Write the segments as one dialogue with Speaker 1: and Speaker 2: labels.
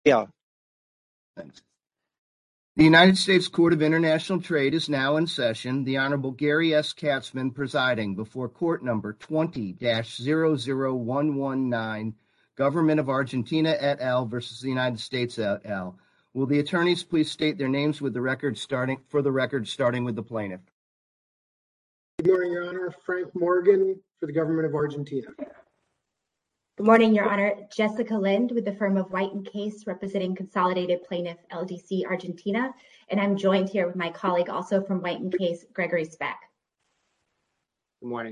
Speaker 1: Yeah.
Speaker 2: Thanks. The United States Court of International Trade is now in session. The Honorable Gary S. Katzman presiding before court number 20-00119, Government of Argentina et al. Versus the United States et al. Will the attorneys please state their names with the record starting with the plaintiff?
Speaker 3: Good morning, Your Honor. Frank Morgan for the Government of Argentina.
Speaker 4: Good morning, Your Honor. Jessica Lind with the firm of White & Case representing Consolidated Plaintiff LDC Argentina. And I'm joined here with my colleague also from White & Case, Gregory Speck.
Speaker 5: Good morning.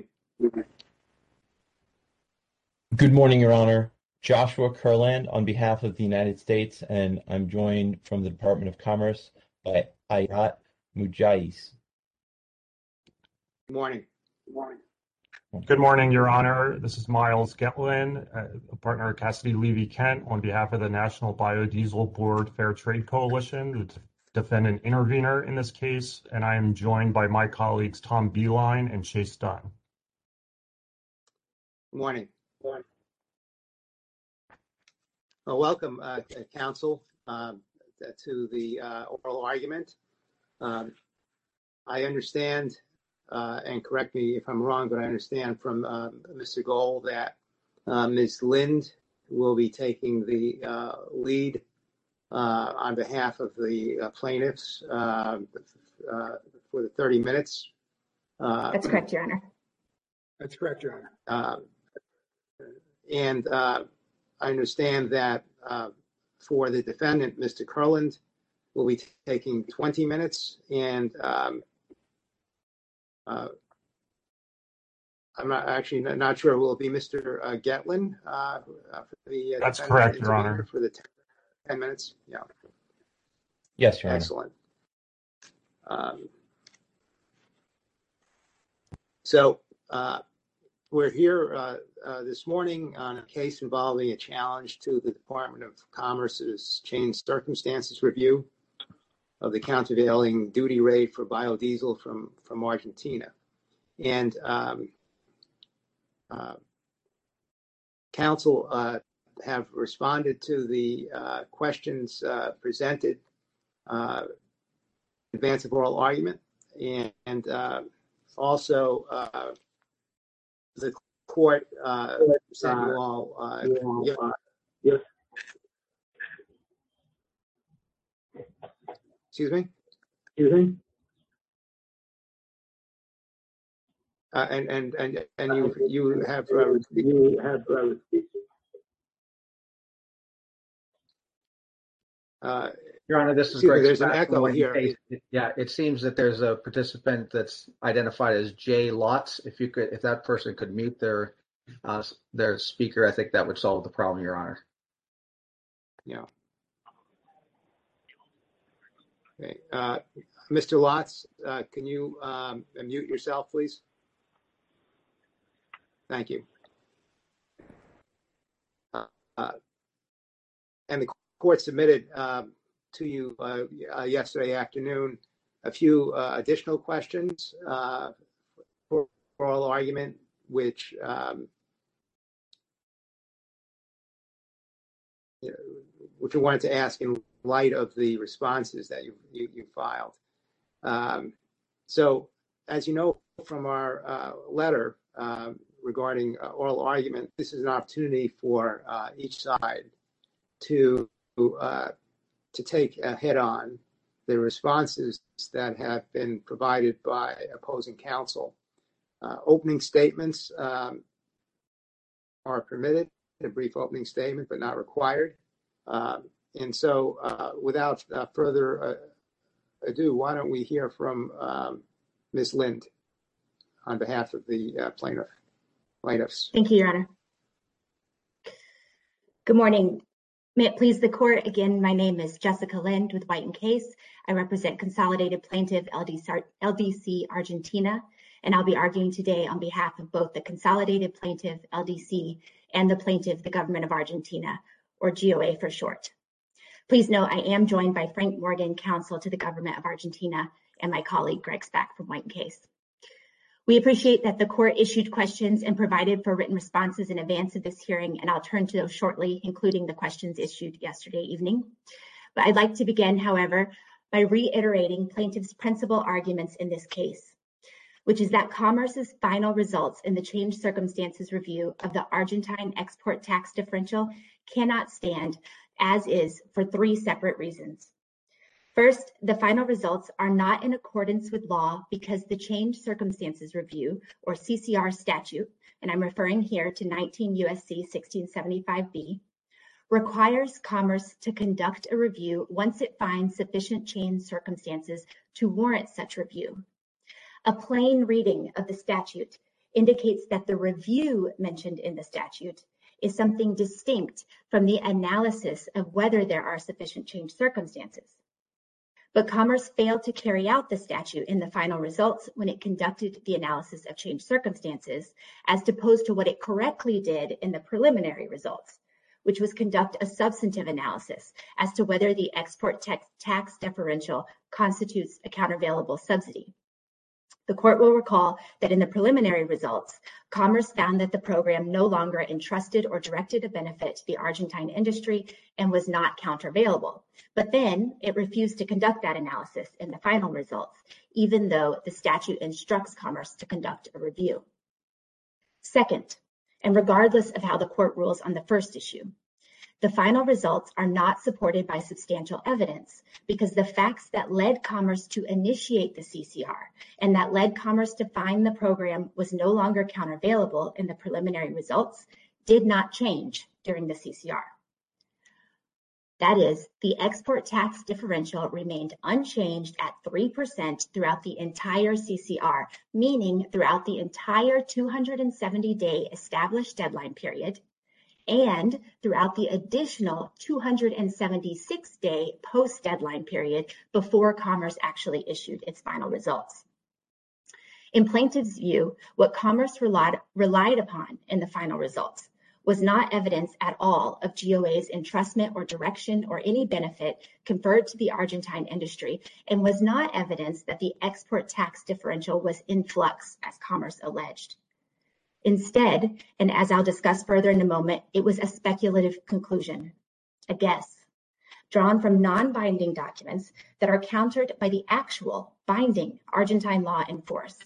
Speaker 6: Good morning, Your Honor. Joshua Kurland on behalf of the United States, and I'm joined from the Department of Commerce by Ayat Mujais.
Speaker 5: Good morning.
Speaker 7: Good morning, Your Honor. This is Miles Getlin, a partner at Cassidy Levy Kent on behalf of the National Biodiesel Board Fair Trade Coalition, the defendant intervener in this case, and I am joined by my colleagues Tom Beeline and Chase Dunn.
Speaker 5: Good morning. Well, welcome, counsel, to the oral argument. I understand, and correct me if I'm wrong, but I understand from Mr. Gold that Ms. Lind will be taking the lead on behalf of the plaintiffs for the 30 minutes.
Speaker 4: That's correct, Your Honor.
Speaker 3: That's correct, Your Honor.
Speaker 5: And I understand that for the defendant, Mr. Kurland, will be taking 20 minutes, and I'm not sure. Will it be Mr. Getlin for the?
Speaker 7: That's correct, Your Honor.
Speaker 5: For the 10 minutes. Yeah.
Speaker 6: Yes, Your Honor.
Speaker 5: Excellent. So we're here this morning on a case involving a challenge to the Department of Commerce's changed circumstances review of the countervailing duty rate for biodiesel from Argentina. And counsel have responded to the questions presented in advance of oral argument, and also the court said you all. Yes. Excuse me. And you have.
Speaker 8: Your Honor, this is Greg.
Speaker 5: There's an echo here.
Speaker 8: Yeah, it seems that there's a participant that's identified as Jay Lotz. If that person could mute their speaker, I think that would solve the problem, Your Honor.
Speaker 5: Yeah. Okay. Mr. Lotz, can you mute yourself, please? Thank you. And the court submitted to you yesterday afternoon a few additional questions for oral argument, which we wanted to ask in light of the responses that you filed. So, as you know from our letter regarding oral argument, this is an opportunity for each side to take head on the responses that have been provided by opposing counsel. Opening statements are permitted, a brief opening statement, but not required. And so without further ado, why don't we hear from Ms. Lind on behalf of the plaintiffs.
Speaker 4: Thank you, Your Honor. Good morning. May it please the court, again, my name is Jessica Lind with White & Case. I represent Consolidated Plaintiff LDC Argentina, and I'll be arguing today on behalf of both the Consolidated Plaintiff LDC and the Plaintiff, the Government of Argentina, or GOA for short. Please note I am joined by Frank Morgan, counsel to the Government of Argentina, and my colleague Greg Speck from White & Case. We appreciate that the court issued questions and provided for written responses in advance of this hearing, and I'll turn to those shortly, including the questions issued yesterday evening. But I'd like to begin, however, by reiterating plaintiff's principal arguments in this case, which is that Commerce's final results in the changed circumstances review of the Argentine export tax differential cannot stand as is for three separate reasons. First, the final results are not in accordance with law because the changed circumstances review, or CCR statute, and I'm referring here to 19 U.S.C. 1675b, requires Commerce to conduct a review once it finds sufficient changed circumstances to warrant such review. A plain reading of the statute indicates that the review mentioned in the statute is something distinct from the analysis of whether there are sufficient changed circumstances. But Commerce failed to carry out the statute in the final results when it conducted the analysis of changed circumstances, as opposed to what it correctly did in the preliminary results, which was conduct a substantive analysis as to whether the export tax differential constitutes a countervailable subsidy. The court will recall that in the preliminary results, Commerce found that the program no longer entrusted or directed a benefit to the Argentine industry and was not countervailable. But then it refused to conduct that analysis in the final results, even though the statute instructs Commerce to conduct a review. Second, and regardless of how the court rules on the first issue, the final results are not supported by substantial evidence because the facts that led Commerce to initiate the CCR and that led Commerce to find the program was no longer countervailable in the preliminary results did not change during the CCR. That is, the export tax differential remained unchanged at 3% throughout the entire CCR, meaning throughout the entire 270-day established deadline period, and throughout the additional 276-day post-deadline period before Commerce actually issued its final results. In plaintiff's view, what Commerce relied upon in the final results was not evidence at all of GOA's entrustment or direction or any benefit conferred to the Argentine industry, and was not evidence that the export tax differential was in flux, as Commerce alleged. Instead, and as I'll discuss further in a moment, it was a speculative conclusion, a guess, drawn from non-binding documents that are countered by the actual binding Argentine law in force.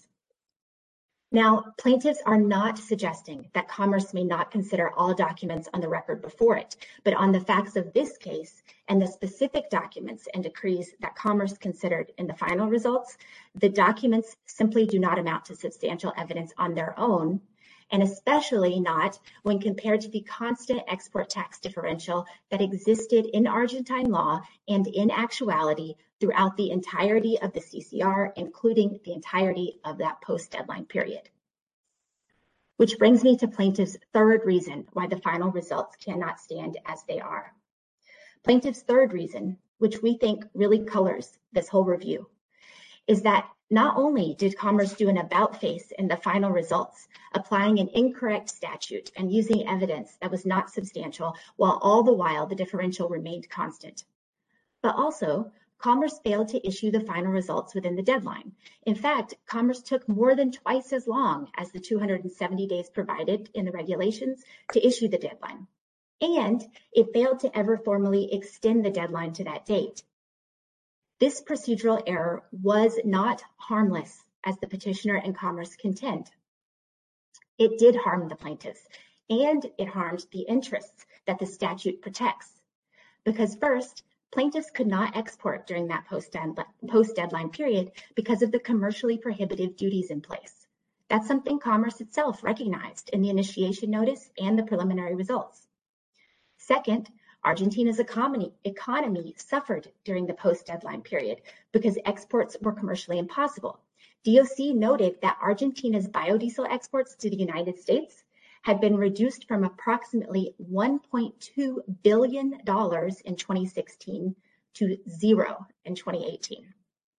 Speaker 4: Now, plaintiffs are not suggesting that Commerce may not consider all documents on the record before it, but on the facts of this case and the specific documents and decrees that Commerce considered in the final results, the documents simply do not amount to substantial evidence on their own, and especially not when compared to the constant export tax differential that existed in Argentine law and in actuality throughout the entirety of the CCR, including the entirety of that post-deadline period. Which brings me to plaintiff's third reason why the final results cannot stand as they are. Plaintiff's third reason, which we think really colors this whole review, is that not only did Commerce do an about-face in the final results, applying an incorrect statute and using evidence that was not substantial, while all the while the differential remained constant, but also Commerce failed to issue the final results within the deadline. In fact, Commerce took more than twice as long as the 270 days provided in the regulations to issue the deadline, and it failed to ever formally extend the deadline to that date. This procedural error was not harmless, as the petitioner and Commerce contend. It did harm the plaintiffs, and it harmed the interests that the statute protects. Because first, plaintiffs could not export during that post-deadline period because of the commercially prohibitive duties in place. That's something Commerce itself recognized in the initiation notice and the preliminary results. Second, Argentina's economy suffered during the post-deadline period because exports were commercially impossible. DOC noted that Argentina's biodiesel exports to the United States had been reduced from approximately $1.2 billion in 2016 to zero in 2018.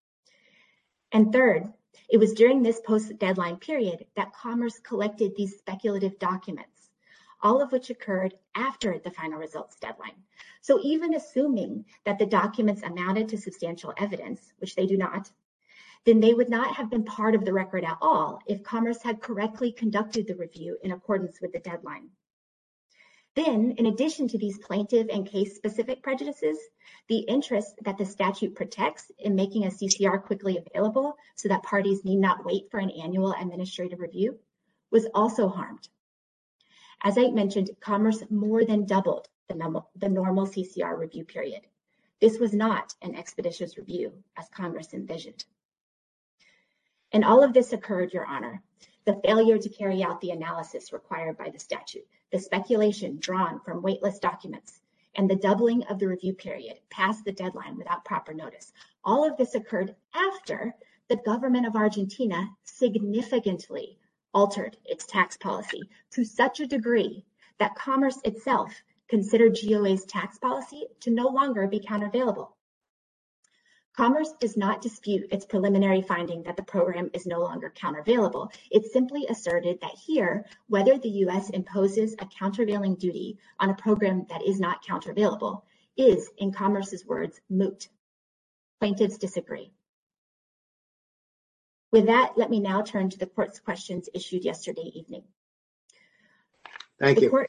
Speaker 4: And third, it was during this post-deadline period that Commerce collected these speculative documents, all of which occurred after the final results deadline. So even assuming that the documents amounted to substantial evidence, which they do not, then they would not have been part of the record at all if Commerce had correctly conducted the review in accordance with the deadline. Then, in addition to these plaintiff and case-specific prejudices, the interest that the statute protects in making a CCR quickly available so that parties need not wait for an annual administrative review was also harmed. As I mentioned, Commerce more than doubled the normal CCR review period. This was not an expeditious review as Congress envisioned. And all of this occurred, Your Honor, the failure to carry out the analysis required by the statute, the speculation drawn from waitlist documents, and the doubling of the review period past the deadline without proper notice. All of this occurred after the government of Argentina significantly altered its tax policy to such a degree that Commerce itself considered GOA's tax policy to no longer be countervailable. Commerce does not dispute its preliminary finding that the program is no longer countervailable. It simply asserted that here, whether the U.S. imposes a countervailing duty on a program that is not countervailable is, in Commerce's words, moot. Plaintiffs disagree. With that, let me now turn to the court's questions issued yesterday evening.
Speaker 5: Thank you.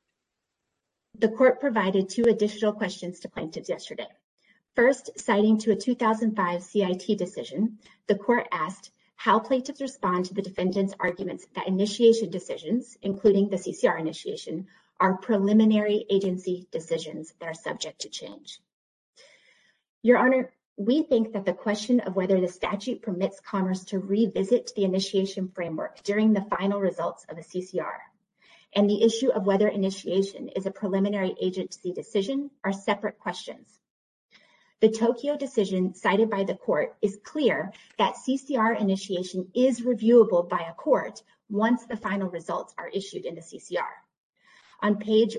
Speaker 4: The court provided 2 additional questions to plaintiffs yesterday. First, citing to a 2005 CIT decision, the court asked how plaintiffs respond to the defendant's arguments that initiation decisions, including the CCR initiation, are preliminary agency decisions that are subject to change. Your Honor, we think that the question of whether the statute permits Commerce to revisit the initiation framework during the final results of a CCR and the issue of whether initiation is a preliminary agency decision are separate questions. The Tokyo decision cited by the court is clear that CCR initiation is reviewable by a court once the final results are issued in the CCR. On page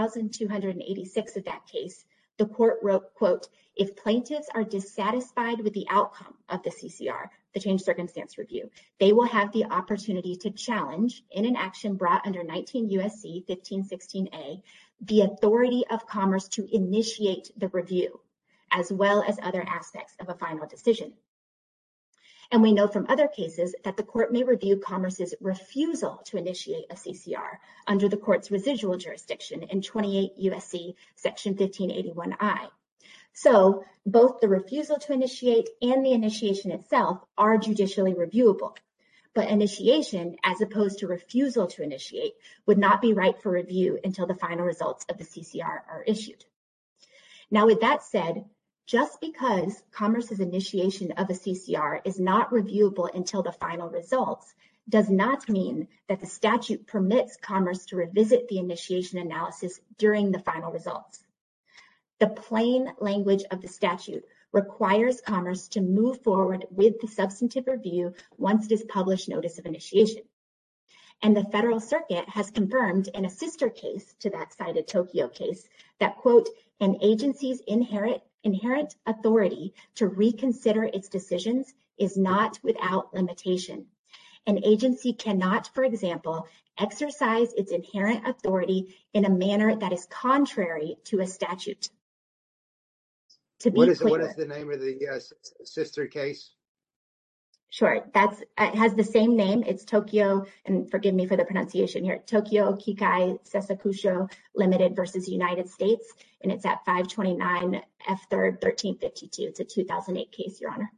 Speaker 4: 1286 of that case, the court wrote, quote, if plaintiffs are dissatisfied with the outcome of the CCR, the changed circumstance review, they will have the opportunity to challenge in an action brought under 19 U.S.C. 1516A, the authority of Commerce to initiate the review, as well as other aspects of a final decision. And we know from other cases that the court may review Commerce's refusal to initiate a CCR under the court's residual jurisdiction in 28 U.S.C. section 1581I. So both the refusal to initiate and the initiation itself are judicially reviewable. But initiation, as opposed to refusal to initiate, would not be right for review until the final results of the CCR are issued. Now, with that said, just because Commerce's initiation of a CCR is not reviewable until the final results does not mean that the statute permits Commerce to revisit the initiation analysis during the final results. The plain language of the statute requires Commerce to move forward with the substantive review once it is published notice of initiation. And the Federal Circuit has confirmed in a sister case to that cited Tokyo case that, quote, an agency's inherent authority to reconsider its decisions is not without limitation. An agency cannot, for example, exercise its inherent authority in a manner that is contrary to a statute.
Speaker 5: What is the name of the sister case?
Speaker 4: Sure, it has the same name. It's Tokyo, and forgive me for the pronunciation here, Tokyo Kikai Seisakusho Limited versus United States, and it's at 529 F3rd 1352. It's a 2008 case, Your Honor.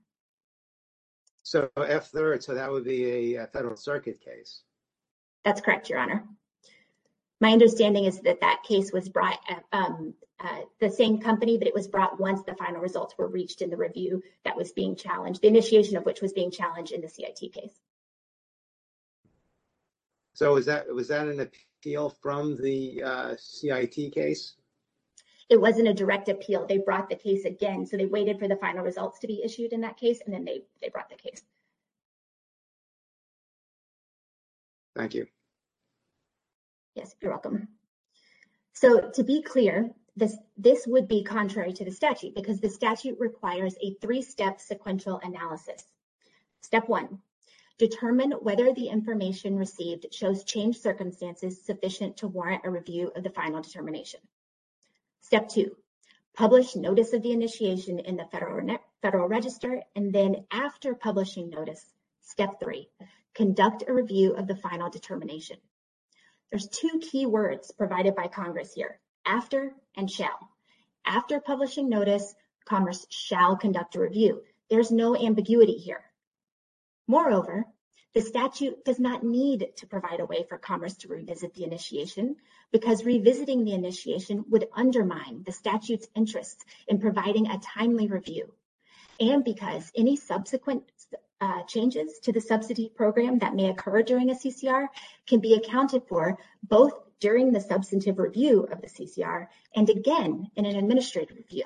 Speaker 5: So F3rd, so that would be a Federal Circuit case.
Speaker 4: That's correct, Your Honor. My understanding is that that case was brought the same company, but it was brought once the final results were reached in the review that was being challenged, the initiation of which was being challenged in the CIT case.
Speaker 5: So was that an appeal from the CIT case?
Speaker 4: It wasn't a direct appeal. They brought the case again. So they waited for the final results to be issued in that case, and then they brought the case.
Speaker 5: Thank you.
Speaker 4: Yes, you're welcome. So to be clear, this would be contrary to the statute because the statute requires a 3-step sequential analysis. Step 1, determine whether the information received shows changed circumstances sufficient to warrant a review of the final determination. Step 2, publish notice of the initiation in the Federal Register, and then after publishing notice, step 3, conduct a review of the final determination. There's 2 key words provided by Congress here, after and shall. After publishing notice, Commerce shall conduct a review. There's no ambiguity here. Moreover, the statute does not need to provide a way for Commerce to revisit the initiation, because revisiting the initiation would undermine the statute's interests in providing a timely review, and because any subsequent changes to the subsidy program that may occur during a CCR can be accounted for both during the substantive review of the CCR and again in an administrative review.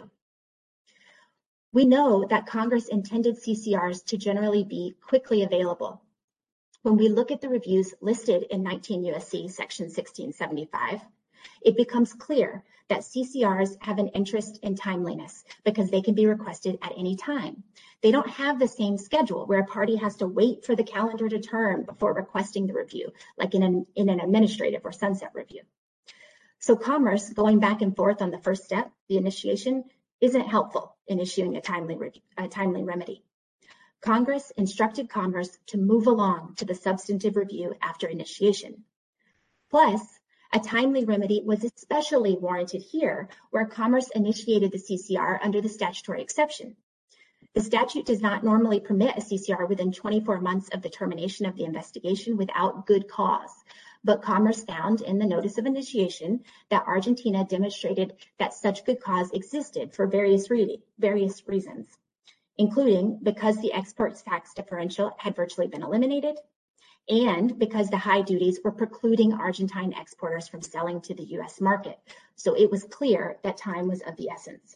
Speaker 4: We know that Congress intended CCRs to generally be quickly available. When we look at the reviews listed in 19 U.S.C. section 1675, it becomes clear that CCRs have an interest in timeliness because they can be requested at any time. They don't have the same schedule where a party has to wait for the calendar to turn before requesting the review, like in an administrative or sunset review. So Commerce going back and forth on the first step, the initiation, isn't helpful in issuing a timely remedy. Congress instructed Commerce to move along to the substantive review after initiation. Plus, a timely remedy was especially warranted here, where Commerce initiated the CCR under the statutory exception. The statute does not normally permit a CCR within 24 months of the termination of the investigation without good cause, but Commerce found in the notice of initiation that Argentina demonstrated that such good cause existed for various reasons, including because the exports tax differential had virtually been eliminated, and because the high duties were precluding Argentine exporters from selling to the U.S. market. So it was clear that time was of the essence.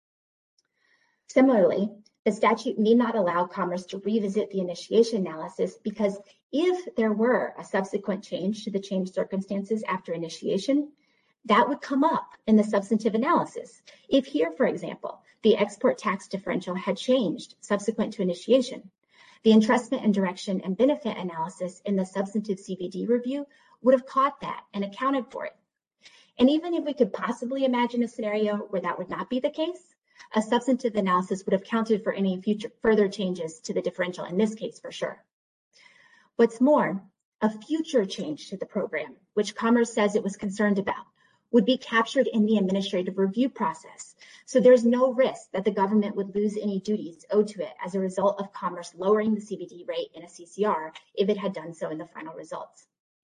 Speaker 4: Similarly, the statute need not allow Commerce to revisit the initiation analysis because if there were a subsequent change to the changed circumstances after initiation, that would come up in the substantive analysis. If here, for example, the export tax differential had changed subsequent to initiation, the entrustment and direction and benefit analysis in the substantive CVD review would have caught that and accounted for it. And even if we could possibly imagine a scenario where that would not be the case, a substantive analysis would have counted for any further changes to the differential in this case for sure. What's more, a future change to the program, which Commerce says it was concerned about, would be captured in the administrative review process. So there's no risk that the government would lose any duties owed to it as a result of Commerce lowering the CVD rate in a CCR if it had done so in the final results.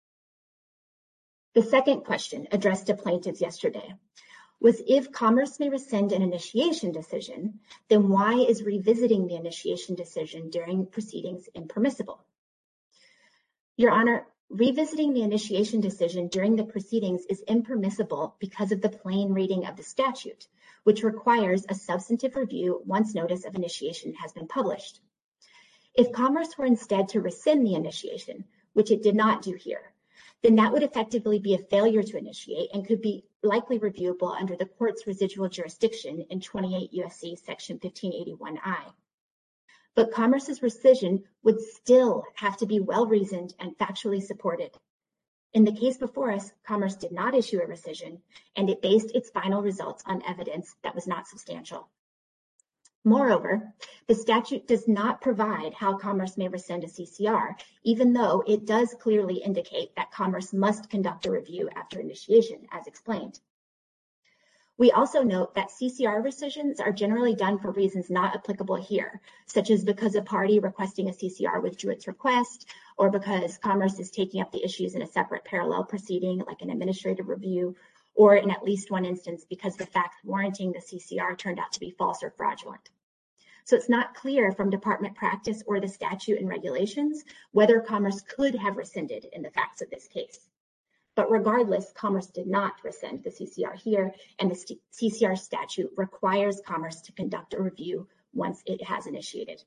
Speaker 4: The second question addressed to plaintiffs yesterday was, if Commerce may rescind an initiation decision, then why is revisiting the initiation decision during proceedings impermissible? Your Honor, revisiting the initiation decision during the proceedings is impermissible because of the plain reading of the statute, which requires a substantive review once notice of initiation has been published. If Commerce were instead to rescind the initiation, which it did not do here, then that would effectively be a failure to initiate and could be likely reviewable under the court's residual jurisdiction in 28 U.S.C. section 1581I. But Commerce's rescission would still have to be well-reasoned and factually supported. In the case before us, Commerce did not issue a rescission, and it based its final results on evidence that was not substantial. Moreover, the statute does not provide how Commerce may rescind a CCR, even though it does clearly indicate that Commerce must conduct a review after initiation, as explained. We also note that CCR rescissions are generally done for reasons not applicable here, such as because a party requesting a CCR withdrew its request, or because Commerce is taking up the issues in a separate parallel proceeding, like an administrative review, or in at least one instance because the facts warranting the CCR turned out to be false or fraudulent. So it's not clear from department practice or the statute and regulations whether Commerce could have rescinded in the facts of this case. But regardless, Commerce did not rescind the CCR here, and the CCR statute requires Commerce to conduct a review once it has initiated.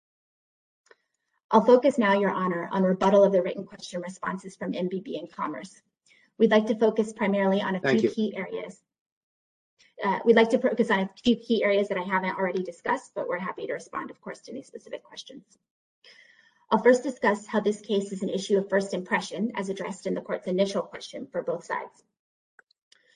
Speaker 4: I'll focus now, Your Honor, on rebuttal of the written question responses from MBB and Commerce. We'd like to focus primarily on a few key areas. We'd like to focus on a few key areas that I haven't already discussed, but we're happy to respond, of course, to any specific questions. I'll first discuss how this case is an issue of first impression, as addressed in the court's initial question for both sides.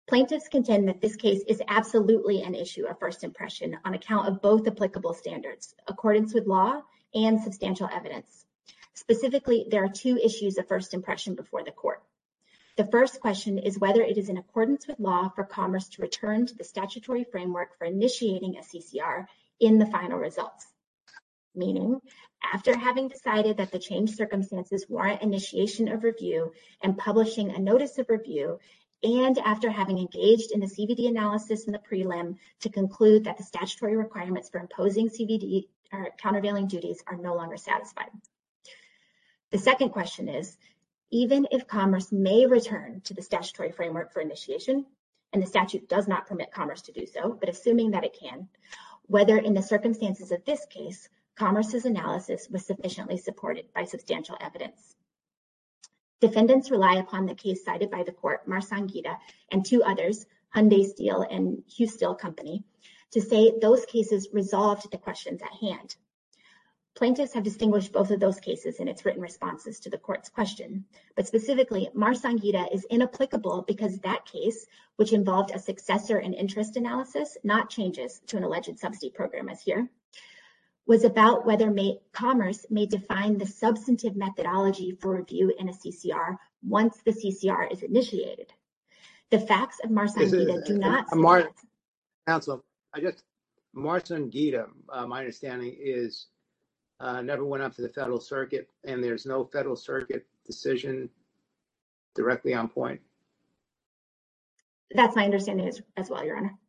Speaker 4: Plaintiffs contend that this case is absolutely an issue of first impression on account of both applicable standards, accordance with law and substantial evidence. Specifically, there are two issues of first impression before the court. The first question is whether it is in accordance with law for Commerce to return to the statutory framework for initiating a CCR in the final results. Meaning, after having decided that the changed circumstances warrant initiation of review and publishing a notice of review, and after having engaged in the CVD analysis in the prelim to conclude that the statutory requirements for imposing CVD or countervailing duties are no longer satisfied. The second question is, even if Commerce may return to the statutory framework for initiation, and the statute does not permit Commerce to do so, but assuming that it can, whether in the circumstances of this case, Commerce's analysis was sufficiently supported by substantial evidence. Defendants rely upon the case cited by the court, Marsangita, and two others, Hyundai Steel and Hugh Steel Company, to say those cases resolved the questions at hand. Plaintiffs have distinguished both of those cases in its written responses to the court's question, but specifically, Marsangita is inapplicable because that case, which involved a successor and interest analysis, not changes to an alleged subsidy program as here, was about whether Commerce may define the substantive methodology for review in a CCR once the CCR is initiated. The facts of Marsangita do not suggest.
Speaker 5: Counsel, Marsangita, my understanding is never went up to the Federal Circuit, and there's no Federal Circuit decision directly on point.
Speaker 4: That's my understanding as well, Your Honor.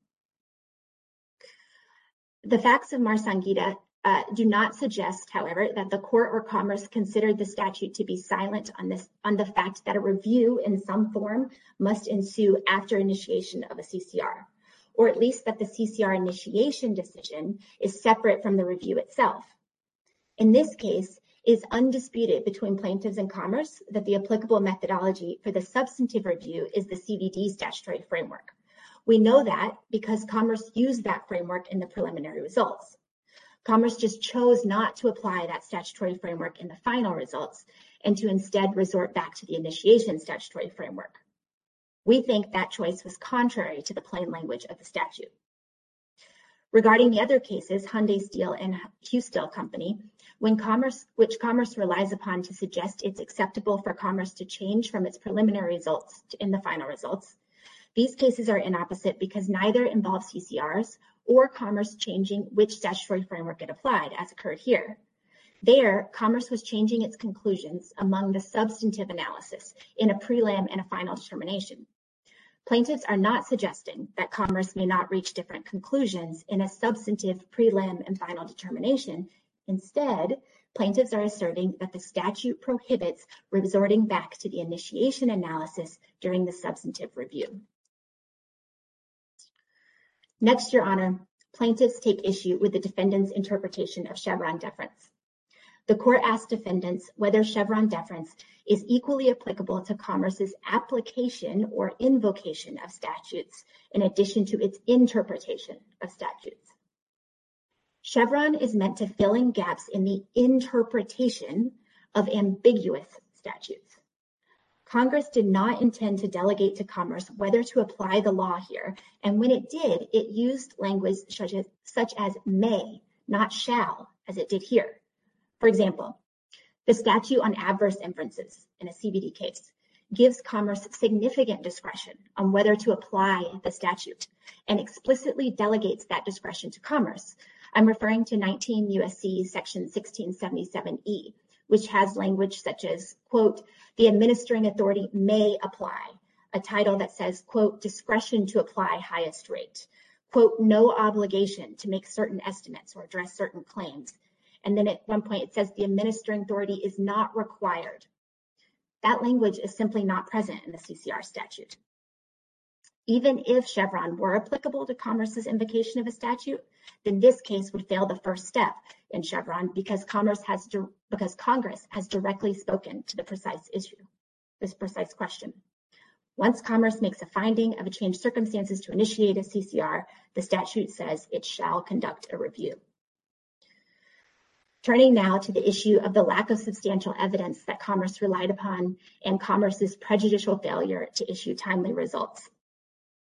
Speaker 4: The facts of Marsangita do not suggest, however, that the court or Commerce considered the statute to be silent on the fact that a review in some form must ensue after initiation of a CCR, or at least that the CCR initiation decision is separate from the review itself. In this case, it is undisputed between plaintiffs and Commerce that the applicable methodology for the substantive review is the CVD statutory framework. We know that because Commerce used that framework in the preliminary results. Commerce just chose not to apply that statutory framework in the final results and to instead resort back to the initiation statutory framework. We think that choice was contrary to the plain language of the statute. Regarding the other cases, Hyundai Steel and Hugh Steel Company, which Commerce relies upon to suggest it's acceptable for Commerce to change from its preliminary results in the final results, these cases are inopposite because neither involve CCRs or Commerce changing which statutory framework it applied, as occurred here. There, Commerce was changing its conclusions among the substantive analysis in a prelim and a final determination. Plaintiffs are not suggesting that Commerce may not reach different conclusions in a substantive prelim and final determination. Instead, plaintiffs are asserting that the statute prohibits resorting back to the initiation analysis during the substantive review. Next, Your Honor, plaintiffs take issue with the defendant's interpretation of Chevron deference. The court asked defendants whether Chevron deference is equally applicable to Commerce's application or invocation of statutes in addition to its interpretation of statutes. Chevron is meant to fill in gaps in the interpretation of ambiguous statutes. Congress did not intend to delegate to Commerce whether to apply the law here, and when it did, it used language such as may, not shall, as it did here. For example, the statute on adverse inferences in a CVD case gives Commerce significant discretion on whether to apply the statute and explicitly delegates that discretion to Commerce. I'm referring to 19 U.S.C. section 1677E, which has language such as, quote, the administering authority may apply, a title that says, quote, discretion to apply highest rate, quote, no obligation to make certain estimates or address certain claims. And then at one point it says the administering authority is not required. That language is simply not present in the CCR statute. Even if Chevron were applicable to Commerce's invocation of a statute, then this case would fail the first step in Chevron because Congress has directly spoken to the precise issue, this precise question. Once Commerce makes a finding of a changed circumstances to initiate a CCR, the statute says it shall conduct a review. Turning now to the issue of the lack of substantial evidence that Commerce relied upon and Commerce's prejudicial failure to issue timely results.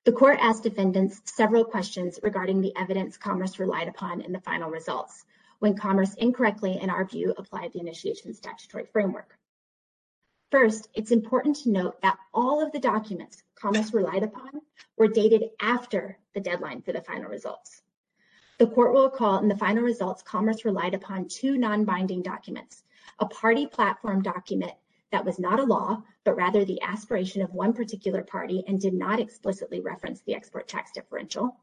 Speaker 4: The court asked defendants several questions regarding the evidence Commerce relied upon in the final results, when Commerce incorrectly, in our view, applied the initiation statutory framework. First, it's important to note that all of the documents Commerce relied upon were dated after the deadline for the final results. The court will recall in the final results, Commerce relied upon two non-binding documents, a party platform document that was not a law, but rather the aspiration of one particular party and did not explicitly reference the export tax differential,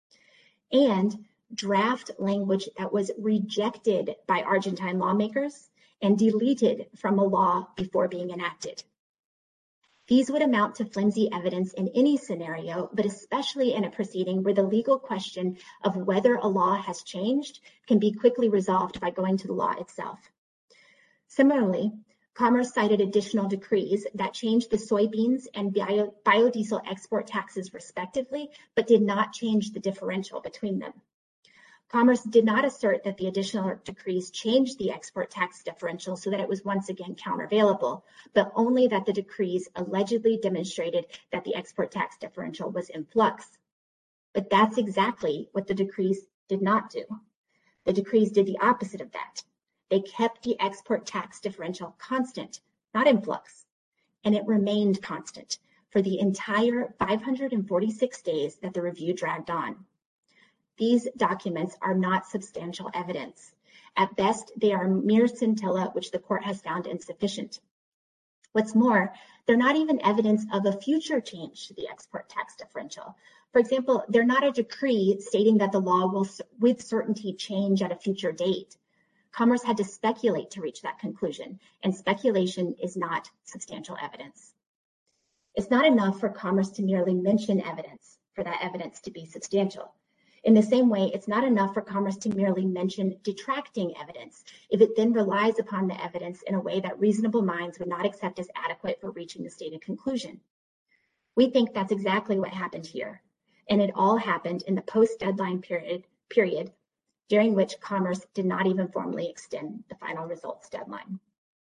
Speaker 4: and draft language that was rejected by Argentine lawmakers and deleted from a law before being enacted. These would amount to flimsy evidence in any scenario, but especially in a proceeding where the legal question of whether a law has changed can be quickly resolved by going to the law itself. Similarly, Commerce cited additional decrees that changed the soybeans and biodiesel export taxes respectively, but did not change the differential between them. Commerce did not assert that the additional decrees changed the export tax differential so that it was once again countervailable, but only that the decrees allegedly demonstrated that the export tax differential was in flux. But that's exactly what the decrees did not do. The decrees did the opposite of that. They kept the export tax differential constant, not in flux, and it remained constant for the entire 546 days that the review dragged on. These documents are not substantial evidence. At best, they are mere scintilla, which the court has found insufficient. What's more, they're not even evidence of a future change to the export tax differential. For example, they're not a decree stating that the law will with certainty change at a future date. Commerce had to speculate to reach that conclusion, and speculation is not substantial evidence. It's not enough for Commerce to merely mention evidence for that evidence to be substantial. In the same way, it's not enough for Commerce to merely mention detracting evidence if it then relies upon the evidence in a way that reasonable minds would not accept as adequate for reaching the stated conclusion. We think that's exactly what happened here, and it all happened in the post-deadline period during which Commerce did not even formally extend the final results deadline.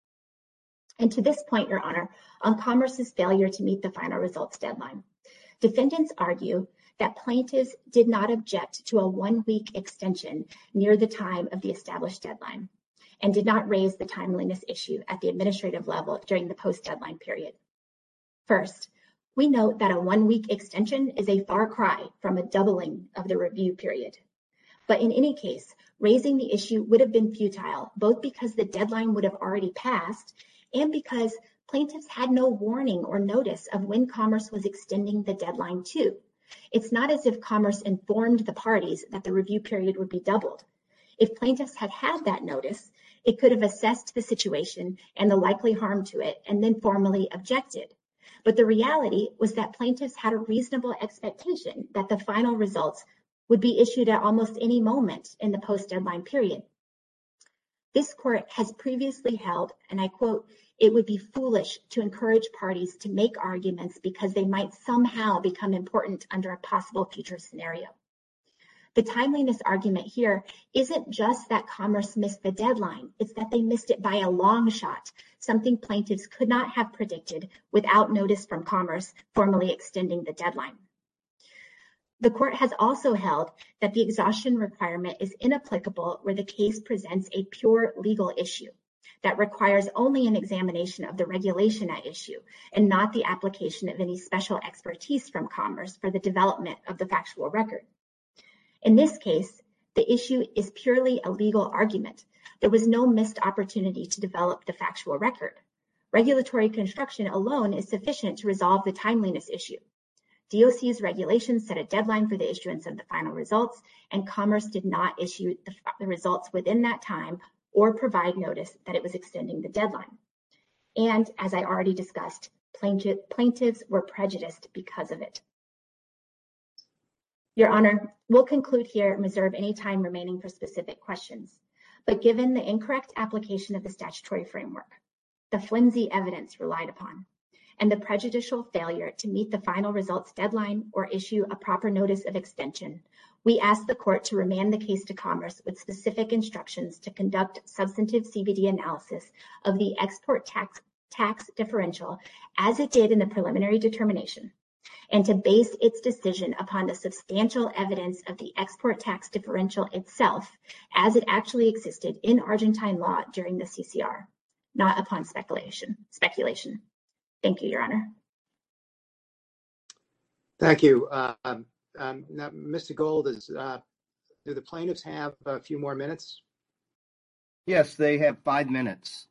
Speaker 4: And to this point, Your Honor, on Commerce's failure to meet the final results deadline, defendants argue that plaintiffs did not object to a one-week extension near the time of the established deadline and did not raise the timeliness issue at the administrative level during the post-deadline period. First, we note that a one-week extension is a far cry from a doubling of the review period. But in any case, raising the issue would have been futile, both because the deadline would have already passed and because plaintiffs had no warning or notice of when Commerce was extending the deadline to. It's not as if Commerce informed the parties that the review period would be doubled. If plaintiffs had had that notice, it could have assessed the situation and the likely harm to it and then formally objected. But the reality was that plaintiffs had a reasonable expectation that the final results would be issued at almost any moment in the post-deadline period. This court has previously held, and I quote, "It would be foolish to encourage parties to make arguments because they might somehow become important under a possible future scenario." The timeliness argument here isn't just that Commerce missed the deadline, it's that they missed it by a long shot, something plaintiffs could not have predicted without notice from Commerce formally extending the deadline. The court has also held that the exhaustion requirement is inapplicable where the case presents a pure legal issue that requires only an examination of the regulation at issue and not the application of any special expertise from Commerce for the development of the factual record. In this case, the issue is purely a legal argument. There was no missed opportunity to develop the factual record. Regulatory construction alone is sufficient to resolve the timeliness issue. DOC's regulations set a deadline for the issuance of the final results, and Commerce did not issue the results within that time or provide notice that it was extending the deadline. And as I already discussed, plaintiffs were prejudiced because of it. Your Honor, we'll conclude here and reserve any time remaining for specific questions. But given the incorrect application of the statutory framework, the flimsy evidence relied upon, and the prejudicial failure to meet the final results deadline or issue a proper notice of extension, we ask the court to remand the case to Commerce with specific instructions to conduct substantive CVD analysis of the export tax differential as it did in the preliminary determination, and to base its decision upon the substantial evidence of the export tax differential itself as it actually existed in Argentine law during the CCR, not upon speculation. Thank you, Your Honor.
Speaker 5: Thank you. Now, Mr. Gold, do the plaintiffs have a few more minutes?
Speaker 2: Yes, they have 5 minutes.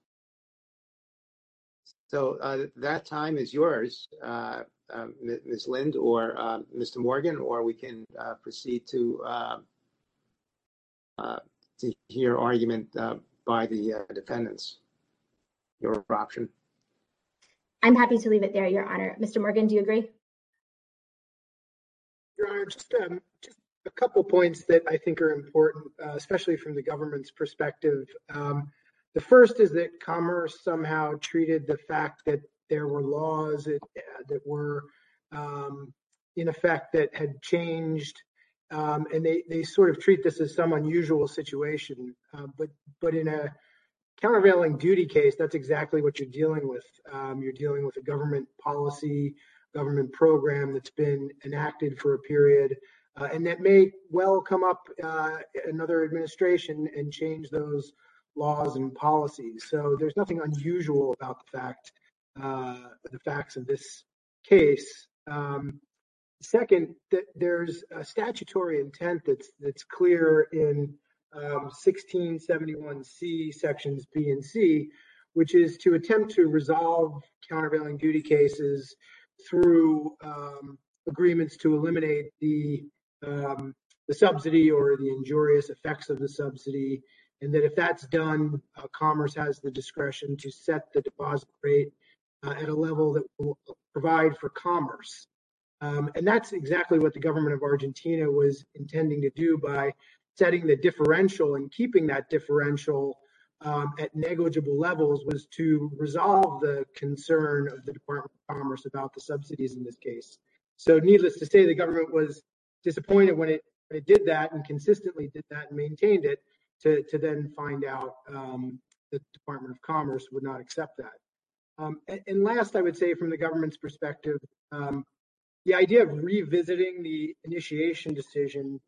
Speaker 5: So that time is yours, Ms. Lind or Mr. Morgan, or we can proceed to hear argument by the defendants. Your option.
Speaker 4: I'm happy to leave it there, Your Honor. Mr. Morgan, do you agree?
Speaker 3: Your Honor, just a couple points that I think are important, especially from the government's perspective. The first is that Commerce somehow treated the fact that there were laws that were in effect that had changed, and they sort of treat this as some unusual situation. But in a countervailing duty case, that's exactly what you're dealing with. You're dealing with a government policy, government program that's been enacted for a period, and that may well come up another administration and change those laws and policies. So there's nothing unusual about the facts of this case. Second, that there's a statutory intent that's clear in 1671C sections B and C, which is to attempt to resolve countervailing duty cases through agreements to eliminate the subsidy or the injurious effects of the subsidy, and that if that's done, Commerce has the discretion to set the deposit rate at a level that will provide for commerce. And that's exactly what the government of Argentina was intending to do by setting the differential and keeping that differential at negligible levels, was to resolve the concern of the Department of Commerce about the subsidies in this case. So needless to say, the government was disappointed when it did that and consistently did that and maintained it, to then find out that the Department of Commerce would not accept that. And last, I would say from the government's perspective, the idea of revisiting the initiation decision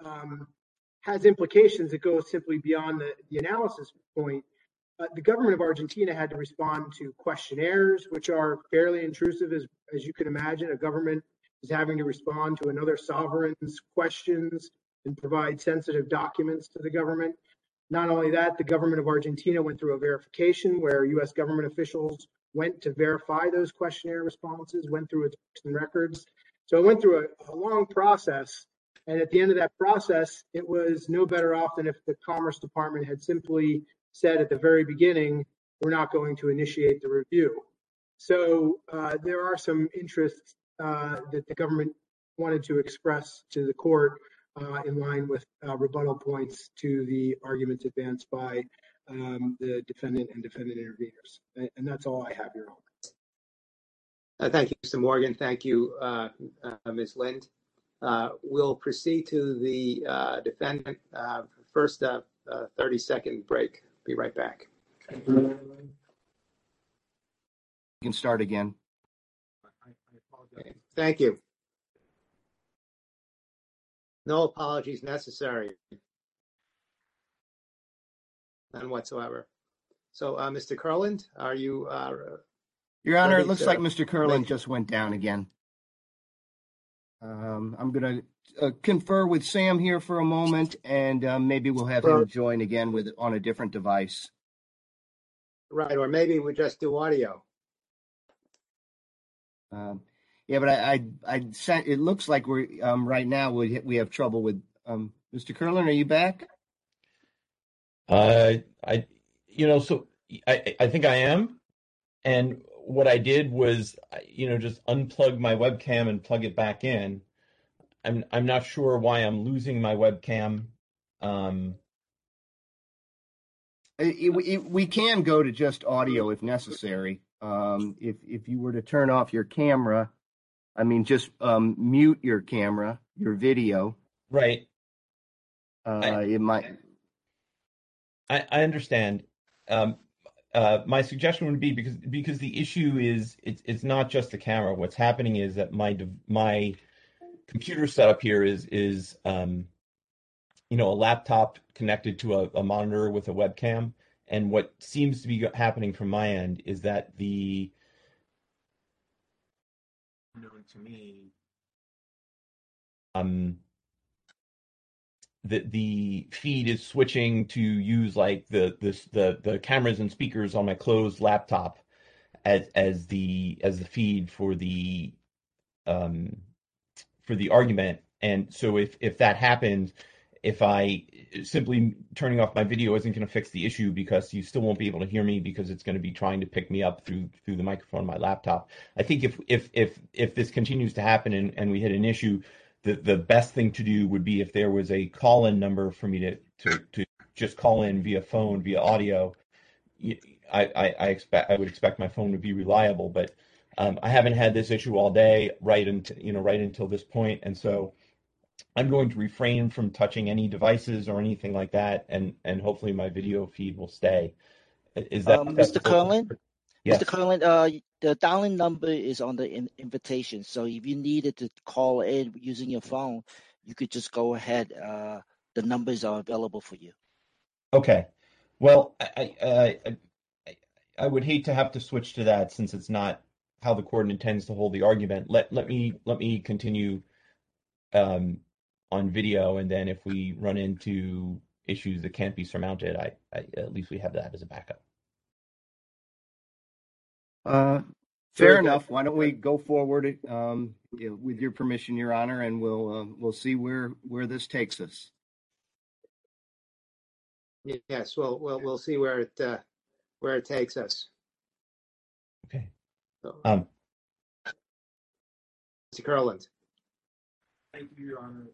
Speaker 3: has implications that go simply beyond the analysis point. The government of Argentina had to respond to questionnaires, which are fairly intrusive, as you can imagine. A government is having to respond to another sovereign's questions and provide sensitive documents to the government. Not only that, the government of Argentina went through a verification where U.S. government officials went to verify those questionnaire responses, went through its records. So it went through a long process. And at the end of that process, it was no better off than if the Commerce Department had simply said at the very beginning, we're not going to initiate the review. So there are some interests that the government wanted to express to the court in line with rebuttal points to the arguments advanced by the defendant and defendant interveners. And that's all I have, Your Honor.
Speaker 5: Thank you, Mr. Morgan. Thank you, Ms. Lind. We'll proceed to the defendant. First, 30-second break. Be right back.
Speaker 2: You can start again.
Speaker 5: Okay. Thank you. No apologies necessary. None whatsoever. So, Mr. Kurland, are you
Speaker 2: Your Honor, it looks like Mr. Kurland just went down again. I'm going to confer with Sam here for a moment, and maybe we'll have him join again on a different device.
Speaker 5: Right, or maybe we just do audio.
Speaker 2: Yeah, but I sent. It looks like we're right now we have trouble with Mr. Kurland. Are you back?
Speaker 6: I think I am, and what I did was, just unplug my webcam and plug it back in. I'm not sure why I'm losing my webcam.
Speaker 2: We can go to just audio if necessary. If you were to turn off your camera, just mute your camera, your video.
Speaker 6: Right.
Speaker 2: It might.
Speaker 6: I understand. my suggestion would be because the issue is it's not just the camera. What's happening is that my computer setup here is a laptop connected to a monitor with a webcam, and what seems to be happening from my end is that known to me the feed is switching to use like the cameras and speakers on my closed laptop as the feed for the argument. And so if that happens, if I simply turning off my video isn't going to fix the issue, because you still won't be able to hear me because it's going to be trying to pick me up through the microphone on my laptop. I think if this continues to happen and we hit an issue, the best thing to do would be if there was a call-in number for me to just call in via phone, via audio. I would expect my phone to be reliable, but I haven't had this issue all day right until this point, and so I'm going to refrain from touching any devices or anything like that, and hopefully my video feed will stay. Is that
Speaker 1: Mr. Curlin?
Speaker 6: Yes.
Speaker 1: Mr. Curlin, the dial-in number is on the invitation. So if you needed to call in using your phone, you could just go ahead. The numbers are available for you. Okay.
Speaker 6: Well, I would hate to have to switch to that since it's not how the court intends to hold the argument. Let me continue on video, and then if we run into issues that can't be surmounted, I at least we have that as a backup.
Speaker 2: Fair enough. Why don't we go forward with your permission, Your Honor, and we'll see where this takes us.
Speaker 5: Yes, we'll see where it takes us.
Speaker 6: Okay.
Speaker 5: So, Mr. Kurland.
Speaker 6: Thank you, Your Honor.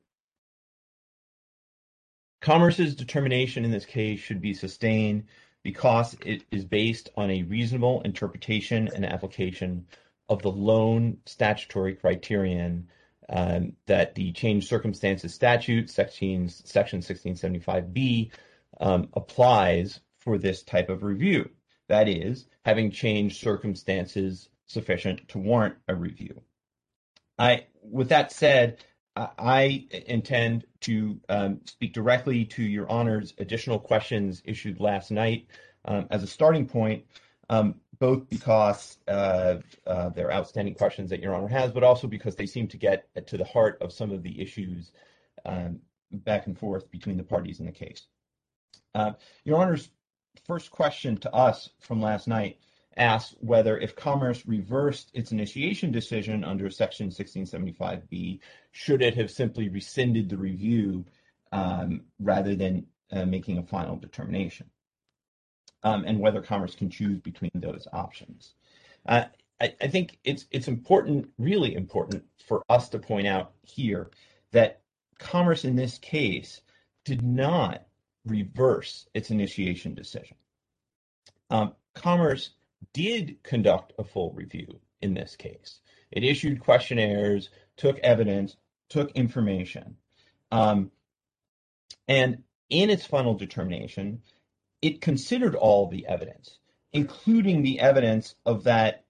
Speaker 6: Commerce's determination in this case should be sustained because it is based on a reasonable interpretation and application of the lone statutory criterion that the changed circumstances statute, section 1675B, applies for this type of review. That is, having changed circumstances sufficient to warrant a review. With that said, I intend to speak directly to Your Honor's additional questions issued last night as a starting point, both because they're outstanding questions that Your Honor has, but also because they seem to get to the heart of some of the issues back and forth between the parties in the case. Your Honor's first question to us from last night asks whether, if Commerce reversed its initiation decision under Section 1675B, should it have simply rescinded the review rather than making a final determination, and whether Commerce can choose between those options. I think it's important, really important, for us to point out here that Commerce in this case did not reverse its initiation decision. Commerce did conduct a full review in this case. It issued questionnaires, took evidence, took information, and in its final determination, it considered all the evidence, including the evidence of that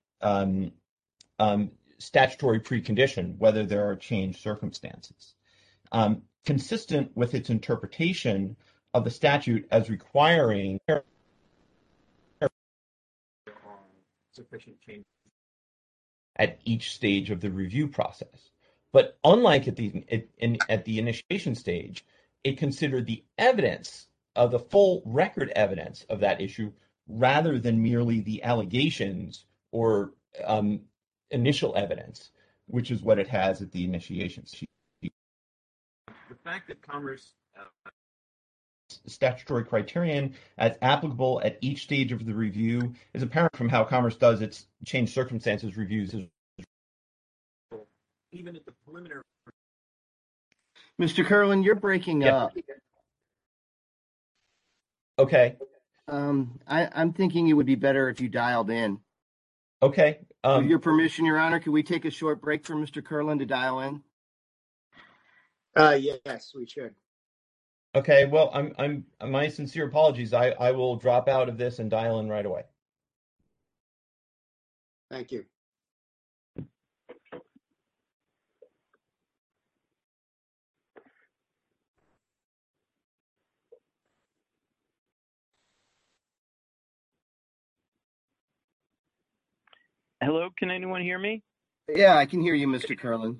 Speaker 6: statutory precondition, whether there are changed circumstances, consistent with its interpretation of the statute as requiring sufficient change at each stage of the review process. But unlike at the initiation stage, it considered the evidence of the full record evidence of that issue rather than merely the allegations or initial evidence, which is what it has at the initiation stage. The fact that Commerce statutory criterion as applicable at each stage of the review is apparent from how Commerce does its changed circumstances reviews, even at the preliminary.
Speaker 2: Mr. Kurland, you're breaking up.
Speaker 6: Okay.
Speaker 2: I'm thinking it would be better if you dialed in.
Speaker 6: Okay.
Speaker 2: With your permission, Your Honor, could we take a short break for Mr. Kurland to dial in?
Speaker 5: Yes, we should.
Speaker 6: Okay, well, I'm my sincere apologies. I will drop out of this and dial in right away.
Speaker 5: Thank you.
Speaker 9: Hello, can anyone hear me?
Speaker 2: Yeah, I can hear you, Mr. Curlin.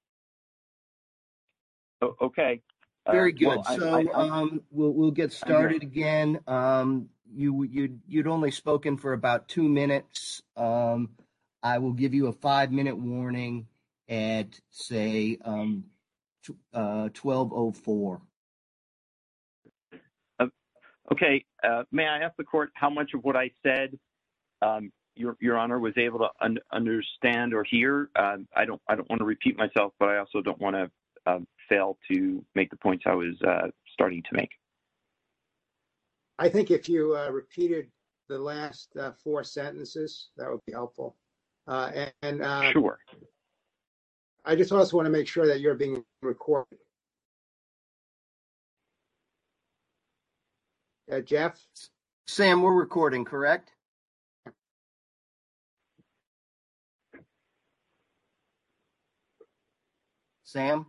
Speaker 9: Oh, okay.
Speaker 2: Very good.
Speaker 9: Well,
Speaker 2: we'll get started again. You'd only spoken for about 2 minutes. I will give you a 5-minute warning at say 12:04.
Speaker 9: Okay. May I ask the court how much of what I said Your Honor was able to understand or hear? I don't want to repeat myself, but I also don't want to fail to make the points I was starting to make.
Speaker 5: I think if you repeated the last 4 sentences, that would be helpful.
Speaker 9: Sure.
Speaker 5: I just also want to make sure that you're being recorded. Jeff?
Speaker 2: Sam, we're recording, correct? Sam?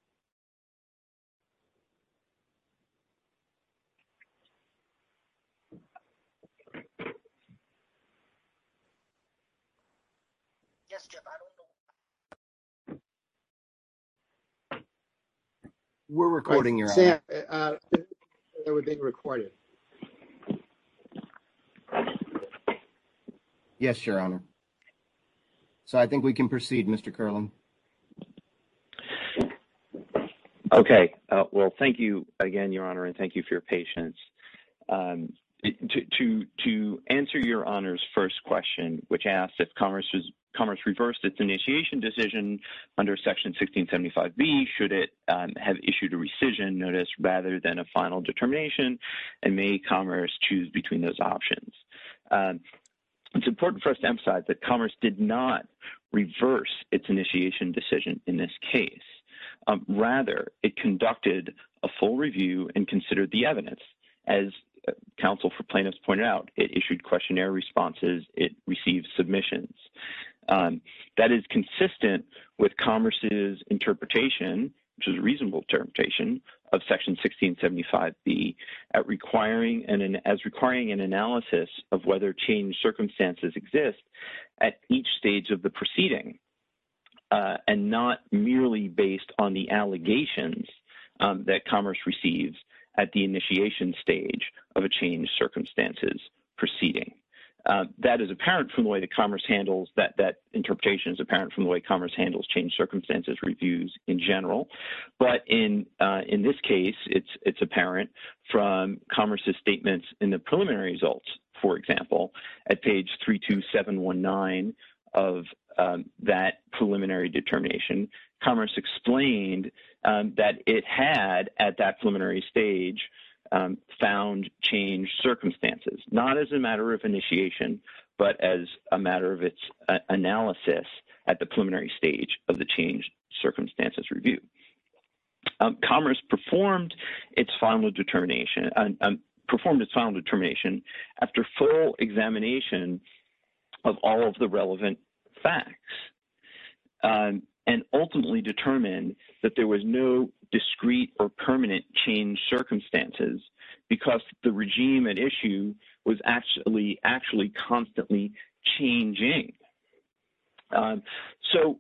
Speaker 2: Yes, Jeff, I don't know. We're recording, Your Honor.
Speaker 5: Sam, they were being recorded.
Speaker 2: Yes, Your Honor. So I think we can proceed, Mr. Curlin.
Speaker 9: Okay. Well, thank you again, Your Honor, and thank you for your patience. To answer Your Honor's first question, which asked if Commerce reversed its initiation decision under Section 1675B, should it have issued a rescission notice rather than a final determination, and may Commerce choose between those options? It's important for us to emphasize that Commerce did not reverse its initiation decision in this case. Rather, it conducted a full review and considered the evidence. As counsel for plaintiffs pointed out, it issued questionnaire responses, it received submissions. That is consistent with Commerce's interpretation, which is a reasonable interpretation, of Section 1675B as requiring an analysis of whether changed circumstances exist at each stage of the proceeding, and not merely based on the allegations that Commerce receives at the initiation stage of a changed circumstances proceeding. That is apparent from the way that Commerce handles that interpretation is apparent from the way Commerce handles changed circumstances reviews in general. But in this case, it's apparent from Commerce's statements in the preliminary results, for example, at page 32719 of that preliminary determination. Commerce explained that it had, at that preliminary stage, found changed circumstances, not as a matter of initiation, but as a matter of its analysis at the preliminary stage of the changed circumstances review. Commerce performed its final determination after full examination of all of the relevant facts, and ultimately determined that there was no discrete or permanent changed circumstances because the regime at issue was actually constantly changing. So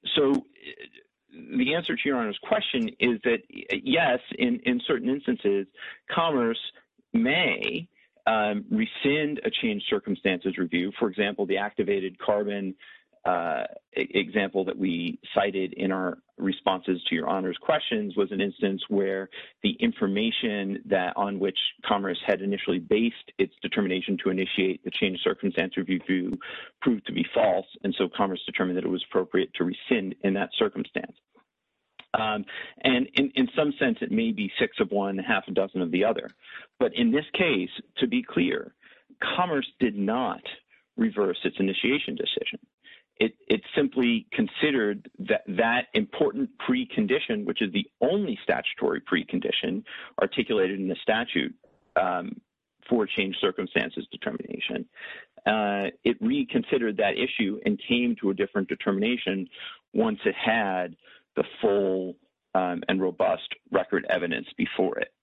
Speaker 9: the answer to Your Honor's question is that yes, in certain instances, Commerce may rescind a changed circumstances review. For example, the activated carbon example that we cited in our responses to Your Honor's questions was an instance where the information on which Commerce had initially based its determination to initiate the changed circumstance review proved to be false, and so Commerce determined that it was appropriate to rescind in that circumstance. And in some sense, it may be 6 of one, half a dozen of the other. But in this case, to be clear, Commerce did not reverse its initiation decision. It simply considered that important precondition, which is the only statutory precondition articulated in the statute for changed circumstances determination, it reconsidered that issue and came to a different determination once it had the full and robust record evidence before it.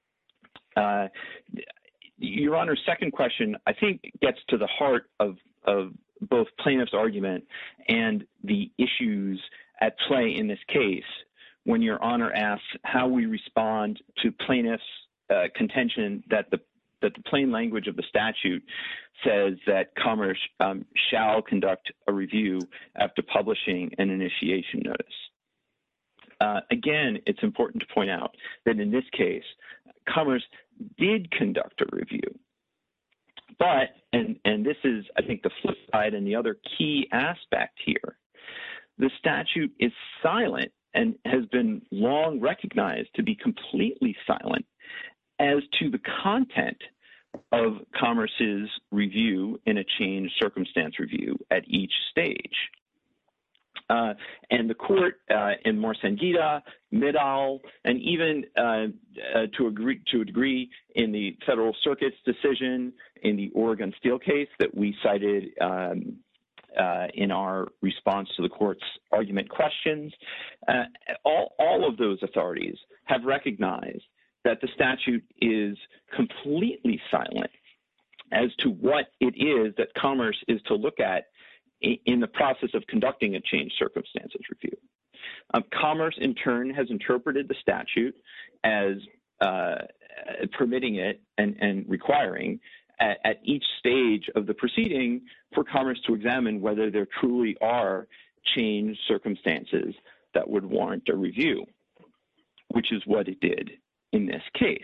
Speaker 9: Your Honor's second question, I think, gets to the heart of both plaintiff's argument and the issues at play in this case when Your Honor asks how we respond to plaintiff's contention that the plain language of the statute says that Commerce shall conduct a review after publishing an initiation notice. Again, it's important to point out that in this case, Commerce did conduct a review. But, and this is, I think, the flip side and the other key aspect here, the statute is silent and has been long recognized to be completely silent as to the content of Commerce's review in a changed circumstance review at each stage. And the court in Morsangida, Midal, and even to a degree in the Federal Circuit's decision in the Oregon Steel case that we cited in our response to the court's argument questions, all of those authorities have recognized that the statute is completely silent as to what it is that Commerce is to look at in the process of conducting a changed circumstances review. Commerce, in turn, has interpreted the statute as permitting it and requiring at each stage of the proceeding for Commerce to examine whether there truly are changed circumstances that would warrant a review, which is what it did in this case.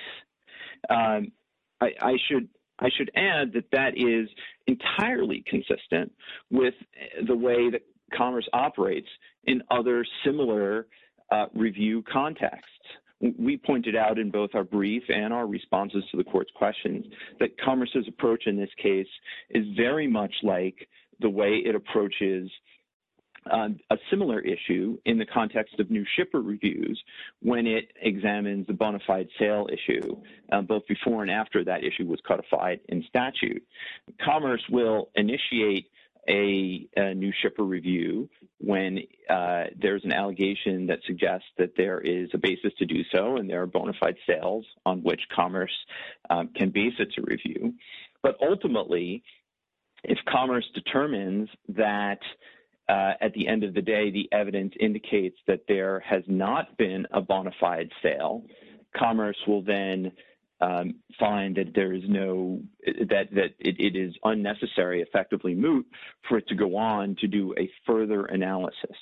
Speaker 9: I should add that is entirely consistent with the way that Commerce operates in other similar review contexts. We pointed out in both our brief and our responses to the court's questions that Commerce's approach in this case is very much like the way it approaches a similar issue in the context of new shipper reviews when it examines the bona fide sale issue, both before and after that issue was codified in statute. Commerce will initiate a new shipper review when there's an allegation that suggests that there is a basis to do so and there are bona fide sales on which Commerce can base its review. But ultimately, if Commerce determines that at the end of the day, the evidence indicates that there has not been a bona fide sale, Commerce will then find that there is that it is unnecessary, effectively moot, for it to go on to do a further analysis,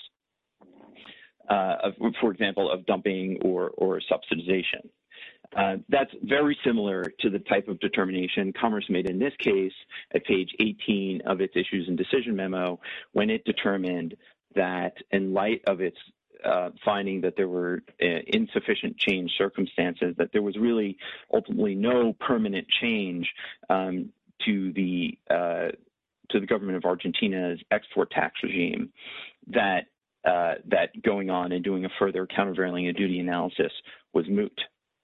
Speaker 9: for example, of dumping or subsidization. That's very similar to the type of determination Commerce made in this case at page 18 of its issues and decision memo when it determined that in light of its finding that there were insufficient change circumstances, that there was really ultimately no permanent change to the government of Argentina's export tax regime, that going on and doing a further countervailing and duty analysis was moot.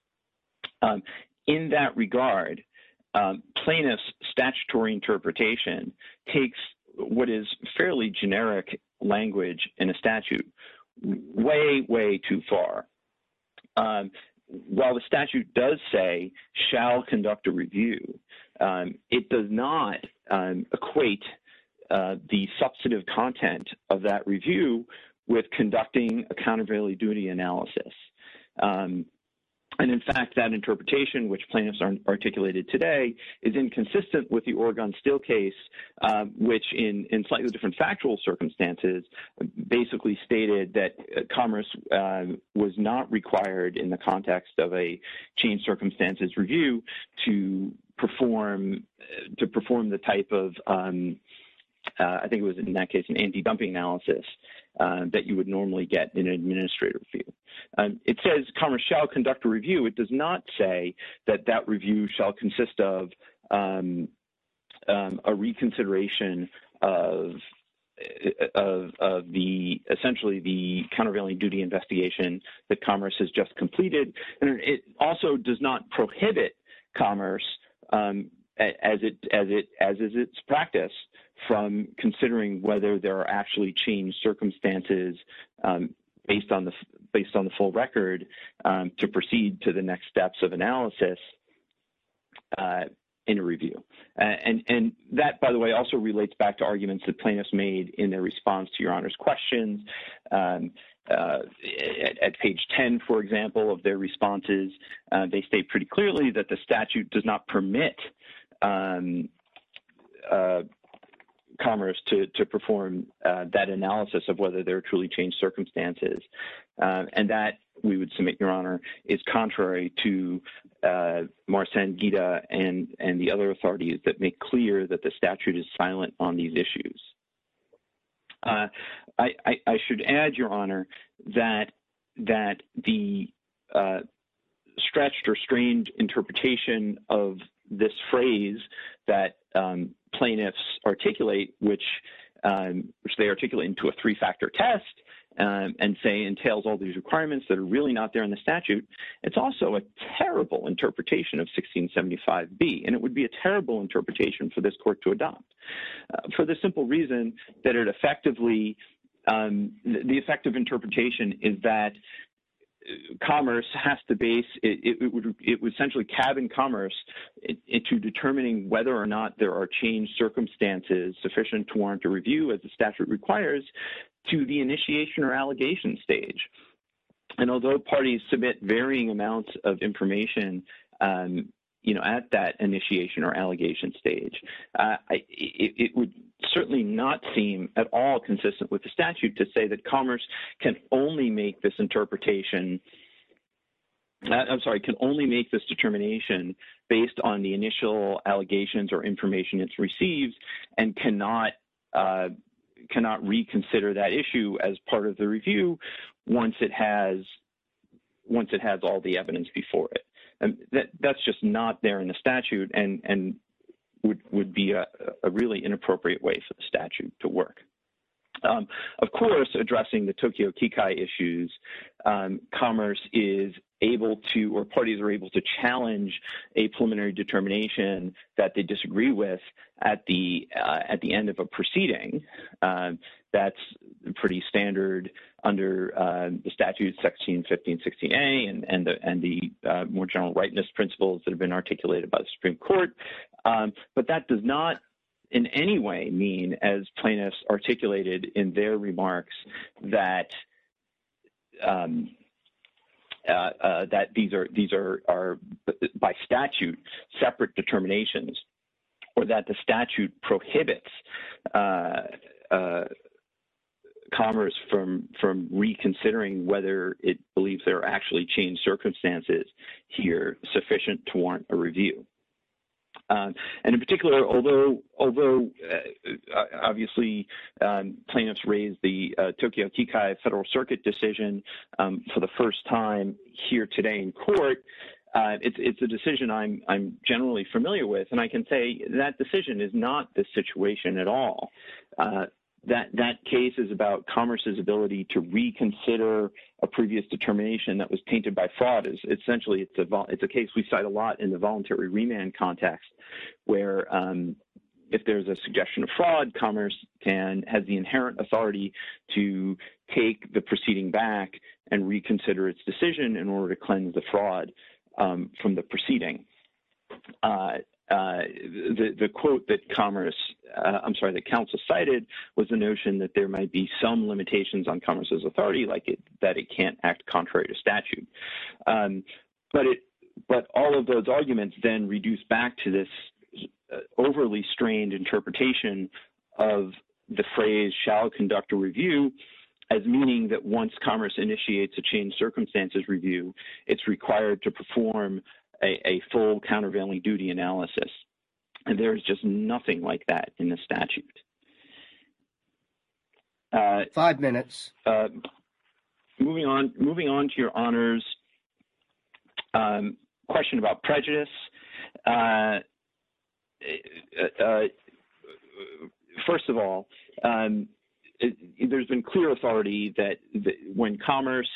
Speaker 9: In that regard, plaintiff's statutory interpretation takes what is fairly generic language in a statute way, way too far. While the statute does say shall conduct a review, it does not equate the substantive content of that review with conducting a countervailing duty analysis. And in fact, that interpretation, which plaintiffs articulated today, is inconsistent with the Oregon Steel case, which in slightly different factual circumstances basically stated that Commerce was not required in the context of a changed circumstances review to perform the type of I think it was in that case an anti-dumping analysis that you would normally get in an administrative review. It says Commerce shall conduct a review. It does not say that that review shall consist of a reconsideration of essentially the countervailing duty investigation that Commerce has just completed. And it also does not prohibit Commerce as is its practice, from considering whether there are actually changed circumstances based on the full record to proceed to the next steps of analysis in a review. And that, by the way, also relates back to arguments that plaintiffs made in their response to Your Honor's questions. At page 10, for example, of their responses, they state pretty clearly that the statute does not permit Commerce to perform that analysis of whether there are truly changed circumstances. And that, we would submit, Your Honor, is contrary to Marcin, Gita, and the other authorities that make clear that the statute is silent on these issues. I should add, Your Honor, that the stretched or strained interpretation of this phrase that plaintiffs articulate, which they articulate into a three-factor test and say entails all these requirements that are really not there in the statute, it's also a terrible interpretation of 1675B, and it would be a terrible interpretation for this court to adopt for the simple reason that it effectively, the effective interpretation is that Commerce has to base, it would essentially cabin Commerce into determining whether or not there are changed circumstances sufficient to warrant a review, as the statute requires, to the initiation or allegation stage. And although parties submit varying amounts of information, at that initiation or allegation stage, it would certainly not seem at all consistent with the statute to say that Commerce can only make this interpretation, can only make this determination based on the initial allegations or information it receives, and cannot reconsider that issue as part of the review once it has all the evidence before it. And that's just not there in the statute, and would be a really inappropriate way for the statute to work. Of course, addressing the Tokyo Kikai issues, Commerce is able to, or parties are able to challenge a preliminary determination that they disagree with at the end of a proceeding. That's pretty standard under the statute, section 1516A, and the more general rightness principles that have been articulated by the Supreme Court. But that does not in any way mean, as plaintiffs articulated in their remarks, that that these are by statute separate determinations, or that the statute prohibits Commerce from reconsidering whether it believes there are actually changed circumstances here sufficient to warrant a review. And in particular, although obviously plaintiffs raised the Tokyo Kikai Federal Circuit decision for the first time here today in court, it's a decision I'm generally familiar with, and I can say that decision is not the situation at all. That case is about Commerce's ability to reconsider a previous determination that was tainted by fraud. Essentially, it's a case we cite a lot in the voluntary remand context, where if there's a suggestion of fraud, Commerce has the inherent authority to take the proceeding back and reconsider its decision in order to cleanse the fraud from the proceeding. The quote that that counsel cited was the notion that there might be some limitations on Commerce's authority, that it can't act contrary to statute. But all of those arguments then reduce back to this overly strained interpretation of the phrase "shall conduct a review" as meaning that once Commerce initiates a changed circumstances review, it's required to perform a full countervailing duty analysis. And there's just nothing like that in the statute.
Speaker 2: 5 minutes.
Speaker 9: Moving on to Your Honor's question about prejudice. First of all, there's been clear authority that when Commerce,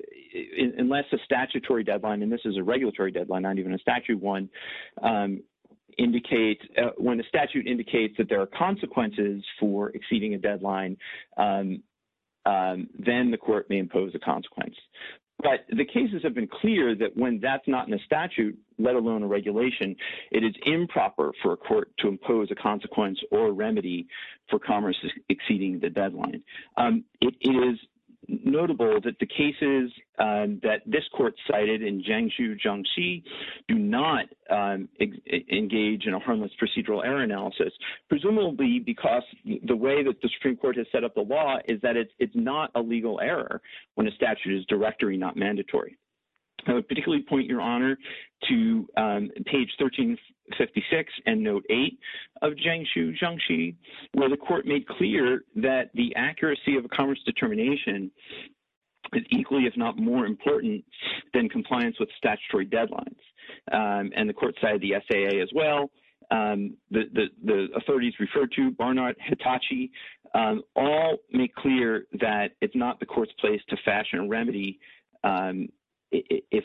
Speaker 9: unless a statutory deadline, and this is a regulatory deadline, not even a statute one, when the statute indicates that there are consequences for exceeding a deadline, then the court may impose a consequence. But the cases have been clear that when that's not in a statute, let alone a regulation, it is improper for a court to impose a consequence or a remedy for commerce exceeding the deadline. It is notable that the cases that this court cited in Jiangsu Jiangxi do not engage in a harmless procedural error analysis, presumably because the way that the Supreme Court has set up the law is that it's not a legal error when a statute is directory, not mandatory. I would particularly point your honor to page 1356 and note 8 of Jiangsu Jiangxi, where the court made clear that the accuracy of a commerce determination is equally, if not more important than compliance with statutory deadlines. And the court cited the SAA as well. The authorities referred to, Barnard, Hitachi, all make clear that it's not the court's place to fashion a remedy if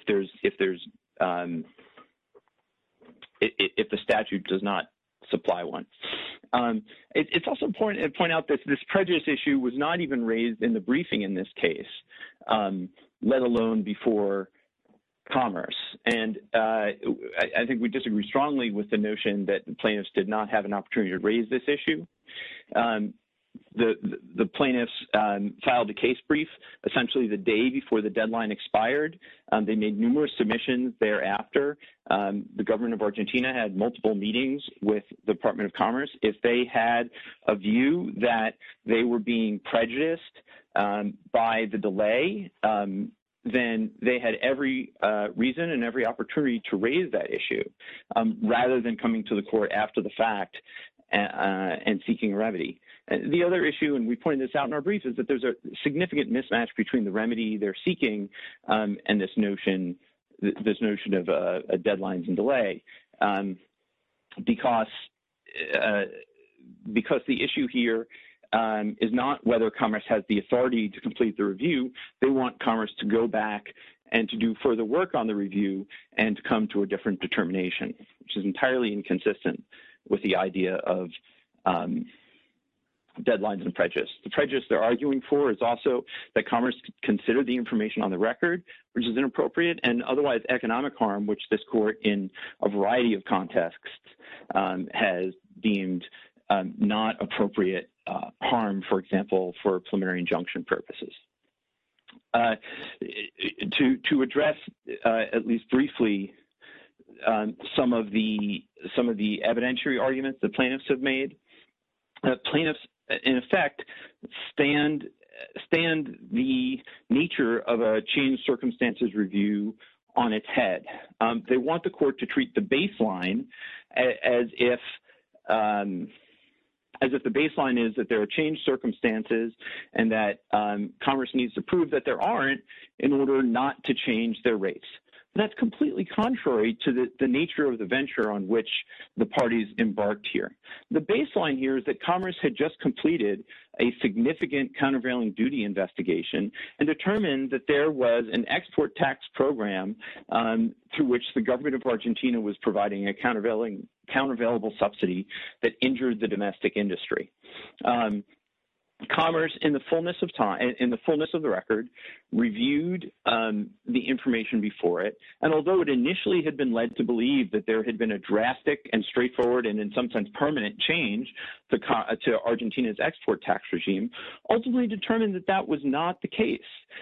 Speaker 9: the statute does not supply one. It's also important to point out that this prejudice issue was not even raised in the briefing in this case, let alone before Commerce. And I think we disagree strongly with the notion that the plaintiffs did not have an opportunity to raise this issue. The plaintiffs filed a case brief essentially the day before the deadline expired. They made numerous submissions thereafter. The government of Argentina had multiple meetings with the Department of Commerce. If they had a view that they were being prejudiced by the delay, then they had every reason and every opportunity to raise that issue rather than coming to the court after the fact and seeking a remedy. The other issue, and we pointed this out in our brief, is that there's a significant mismatch between the remedy they're seeking and this notion of deadlines and delay, because the issue here is not whether Commerce has the authority to complete the review. They want Commerce to go back and to do further work on the review and to come to a different determination, which is entirely inconsistent with the idea of deadlines and prejudice. The prejudice they're arguing for is also that Commerce consider the information on the record, which is inappropriate, and otherwise economic harm, which this court in a variety of contexts has deemed not appropriate harm, for example, for preliminary injunction purposes. To address at least briefly some of the evidentiary arguments the plaintiffs have made, plaintiffs in effect stand the nature of a changed circumstances review on its head. They want the court to treat the baseline as if the baseline is that there are changed circumstances and that Commerce needs to prove that there aren't in order not to change their rates. That's completely contrary to the nature of the venture on which the parties embarked here. The baseline here is that Commerce had just completed a significant countervailing duty investigation and determined that there was an export tax program through which the government of Argentina was providing a countervailable subsidy that injured the domestic industry. Commerce, in the fullness of time, in the fullness of the record, reviewed the information before it, and although it initially had been led to believe that there had been a drastic and straightforward and in some sense permanent change to Argentina's export tax regime, ultimately determined that that was not the case.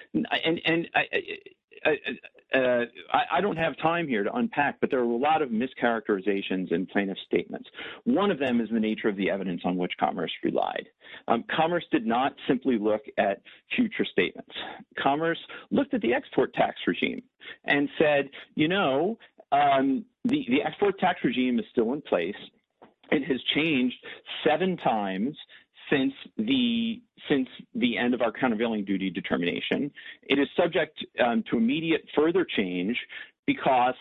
Speaker 9: I don't have time here to unpack, but there are a lot of mischaracterizations in plaintiff's statements. One of them is the nature of the evidence on which Commerce relied. Commerce did not simply look at future statements. Commerce looked at the export tax regime and said, you know, the export tax regime is still in place. It has changed 7 times since the end of our countervailing duty determination. It is subject to immediate further change because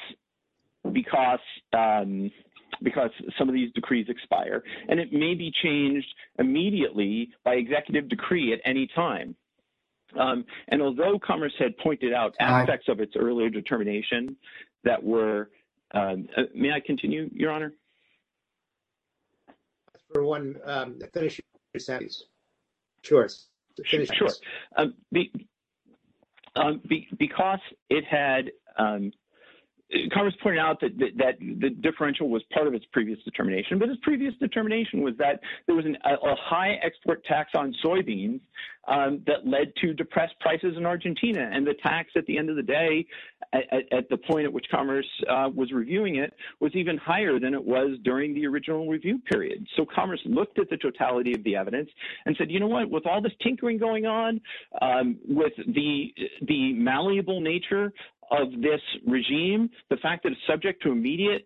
Speaker 9: some of these decrees expire, and it may be changed immediately by executive decree at any time. And although Commerce had pointed out aspects of its earlier determination that were, may I continue, Your Honor?
Speaker 5: for one, finish your sentence. Sure. Finish.
Speaker 9: Sure. Because it had, Congress pointed out that the differential was part of its previous determination, but its previous determination was that there was a high export tax on soybeans that led to depressed prices in Argentina. And the tax at the end of the day, at the point at which Commerce was reviewing it, was even higher than it was during the original review period. So Commerce looked at the totality of the evidence and said, you know what, with all this tinkering going on, with the malleable nature of this regime, the fact that it's subject to immediate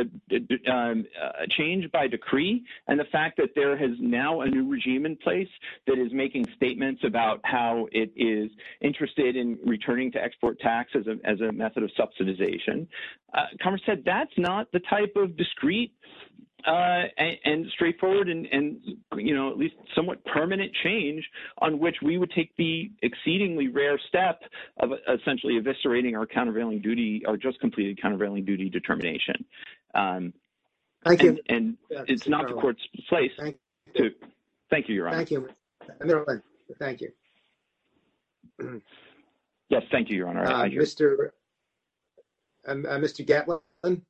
Speaker 9: change by decree, and the fact that there has now a new regime in place that is making statements about how it is interested in returning to export tax as a method of subsidization, Commerce said that's not the type of discrete and straightforward and at least somewhat permanent change on which we would take the exceedingly rare step of essentially eviscerating our countervailing duty, our just completed countervailing duty determination.
Speaker 5: Thank you.
Speaker 9: And it's not the court's place to. Thank you, Your Honor.
Speaker 5: Thank you. Thank you.
Speaker 9: Yes, thank you, Your Honor.
Speaker 5: Mr. Gatlin.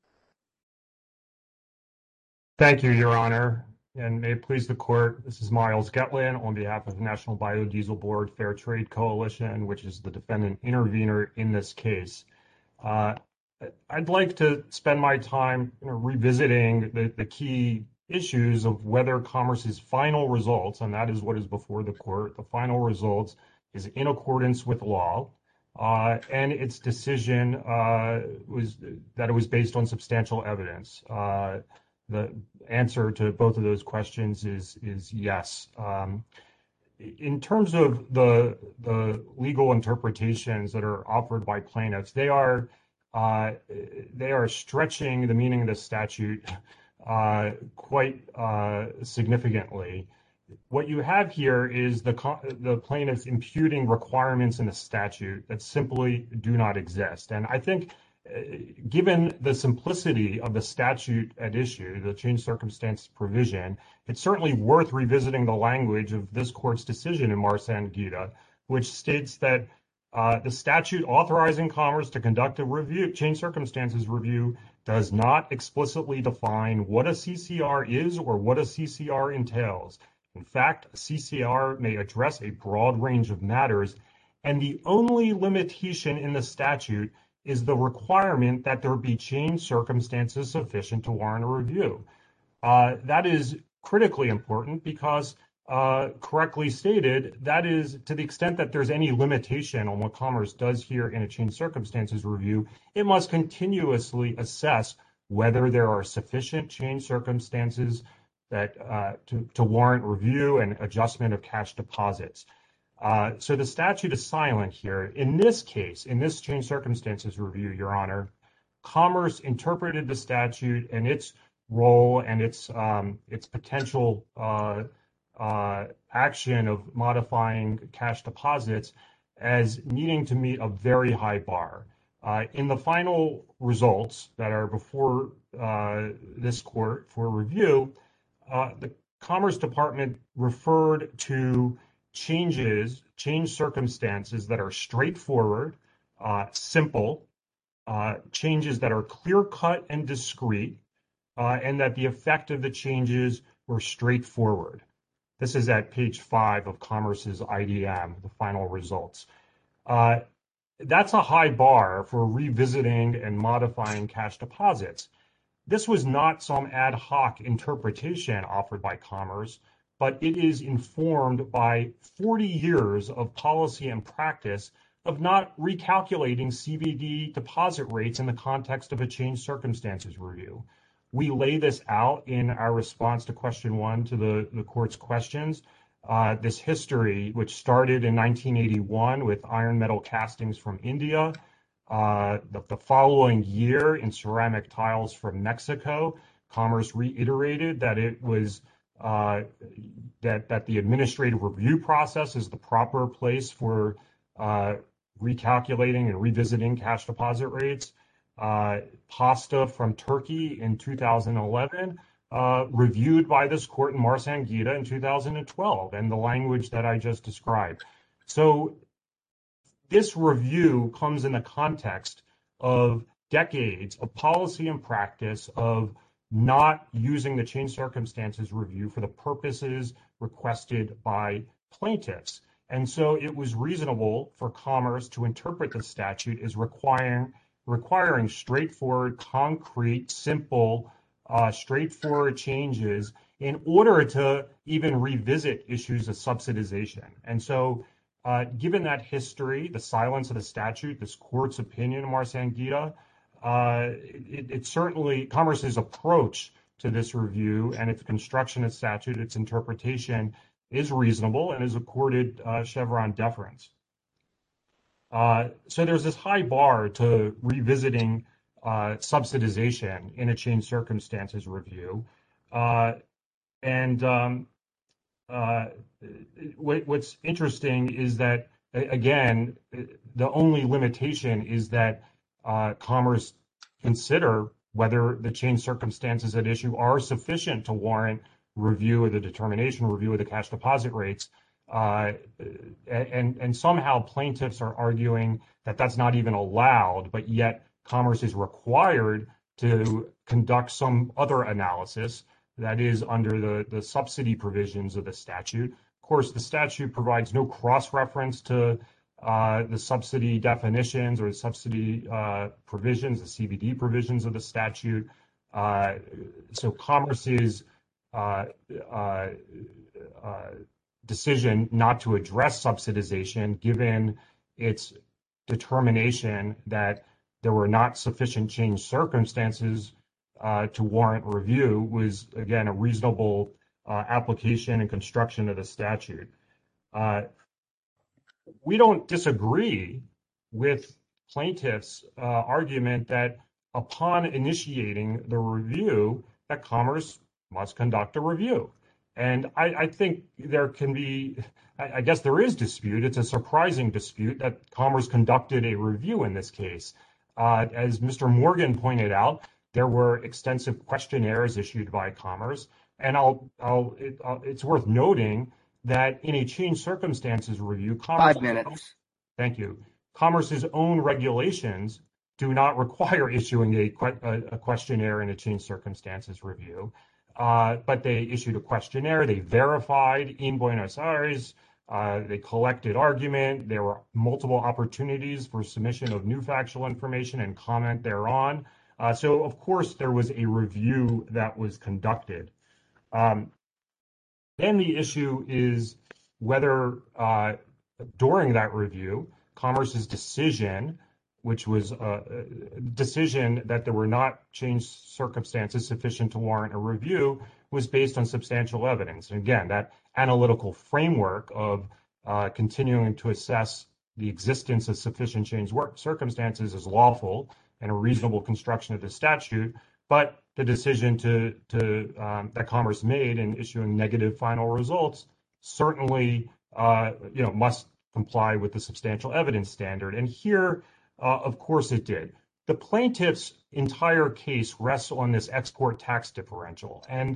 Speaker 7: Thank you, Your Honor, and may it please the court. This is Miles Gatlin on behalf of the National Biodiesel Board Fair Trade Coalition, which is the defendant intervener in this case. I'd like to spend my time revisiting the key issues of whether Commerce's final results, and that is what is before the court, the final results is in accordance with law, and its decision was that it was based on substantial evidence. The answer to both of those questions is yes. In terms of the legal interpretations that are offered by plaintiffs, they are stretching the meaning of the statute quite significantly. What you have here is the plaintiffs imputing requirements in the statute that simply do not exist. And I think given the simplicity of the statute at issue, the change circumstance provision, it's certainly worth revisiting the language of this court's decision in Marsangita, which states that the statute authorizing Commerce to conduct a review, change circumstances review, does not explicitly define what a CCR is or what a CCR entails. In fact, a CCR may address a broad range of matters, and the only limitation in the statute is the requirement that there be changed circumstances sufficient to warrant a review. That is critically important because, correctly stated, that is to the extent that there's any limitation on what Commerce does here in a changed circumstances review, it must continuously assess whether there are sufficient changed circumstances that to warrant review and adjustment of cash deposits. So the statute is silent here. In this case, in this change circumstances review, Your Honor, Commerce interpreted the statute and its role and its potential action of modifying cash deposits as needing to meet a very high bar. In the final results that are before this court for review, the Commerce Department referred to change circumstances that are straightforward, simple, changes that are clear-cut and discrete, and that the effect of the changes were straightforward. This is at page 5 of Commerce's IDM, the final results. That's a high bar for revisiting and modifying cash deposits. This was not some ad hoc interpretation offered by Commerce, but it is informed by 40 years of policy and practice of not recalculating CBD deposit rates in the context of a changed circumstances review. We lay this out in our response to question 1 to the court's questions. This history, which started in 1981 with iron metal castings from India, the following year in ceramic tiles from Mexico, Commerce reiterated that it was that the administrative review process is the proper place for recalculating and revisiting cash deposit rates. Pasta from Turkey in 2011 reviewed by this court in Mars-Anguita in 2012, and the language that I just described. So this review comes in the context of decades of policy and practice of not using the changed circumstances review for the purposes requested by plaintiffs. And so it was reasonable for Commerce to interpret the statute as requiring straightforward, concrete, simple, straightforward changes in order to even revisit issues of subsidization. And so given that history, the silence of the statute, this court's opinion in Mars-Anguita, it certainly, Commerce's approach to this review and its construction of statute, its interpretation is reasonable and is accorded Chevron deference. So there's this high bar to revisiting subsidization in a changed circumstances review. What's interesting is that, again, the only limitation is that Commerce consider whether the changed circumstances at issue are sufficient to warrant review of the determination, review of the cash deposit rates. And somehow plaintiffs are arguing that that's not even allowed, but yet Commerce is required to conduct some other analysis that is under the subsidy provisions of the statute. Of course, the statute provides no cross-reference to the subsidy definitions or the subsidy provisions, the CBD provisions of the statute. So Commerce's decision not to address subsidization, given its determination that there were not sufficient changed circumstances to warrant review, was, again, a reasonable application and construction of the statute. We don't disagree with plaintiffs' argument that upon initiating the review, that Commerce must conduct a review. And I think there can be, I guess there is dispute. It's a surprising dispute that Commerce conducted a review in this case. As Mr. Morgan pointed out, there were extensive questionnaires issued by Commerce. And it's worth noting that in a changed circumstances review, Commerce—
Speaker 2: 5 minutes.
Speaker 7: Thank you. Commerce's own regulations do not require issuing a questionnaire in a changed circumstances review. But they issued a questionnaire. They verified in Buenos Aires. They collected argument. There were multiple opportunities for submission of new factual information and comment thereon. So, of course, there was a review that was conducted. Then the issue is whether during that review, Commerce's decision, which was a decision that there were not changed circumstances sufficient to warrant a review, was based on substantial evidence. And again, that analytical framework of continuing to assess the existence of sufficient changed circumstances is lawful and a reasonable construction of the statute, but the decision that Commerce made in issuing negative final results certainly must comply with the substantial evidence standard. And here, of course, it did. The plaintiff's entire case rests on this export tax differential. And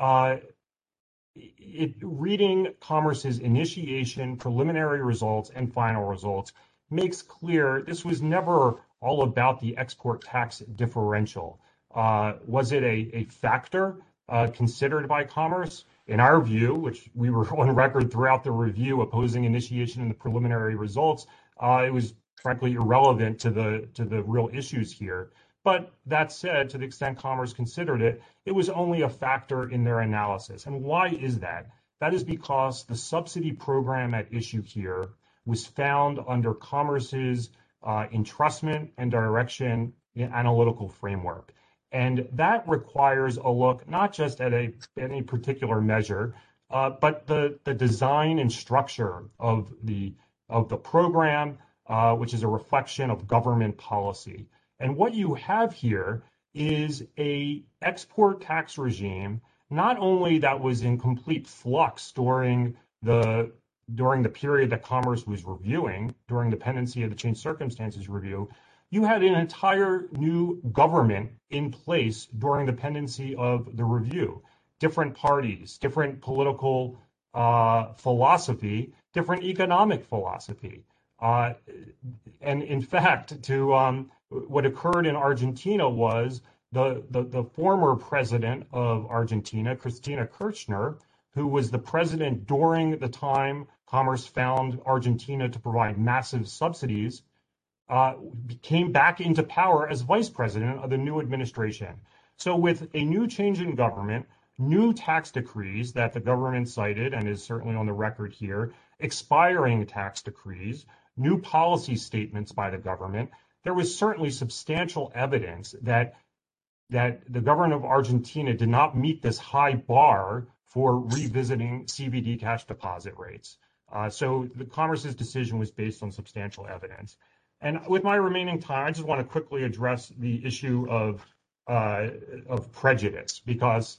Speaker 7: reading Commerce's initiation, preliminary results, and final results makes clear this was never all about the export tax differential. Was it a factor considered by Commerce? In our view, which we were on record throughout the review opposing initiation in the preliminary results, it was frankly irrelevant to the real issues here. But that said, to the extent Commerce considered it, it was only a factor in their analysis. And why is that? That is because the subsidy program at issue here was found under Commerce's entrustment and direction analytical framework. And that requires a look not just at any particular measure, but the design and structure of the program, which is a reflection of government policy. And what you have here is a export tax regime, not only that was in complete flux during the period that Commerce was reviewing, during the pendency of the changed circumstances review, you had an entire new government in place during the pendency of the review. Different parties, different political philosophy, different economic philosophy. And in fact, what occurred in Argentina was the former president of Argentina, Cristina Kirchner, who was the president during the time Commerce found Argentina to provide massive subsidies, came back into power as vice president of the new administration. So with a new change in government, new tax decrees that the government cited and is certainly on the record here, expiring tax decrees, new policy statements by the government, there was certainly substantial evidence that the government of Argentina did not meet this high bar for revisiting CBD cash deposit rates. So the Commerce's decision was based on substantial evidence. And with my remaining time, I just want to quickly address the issue of prejudice, because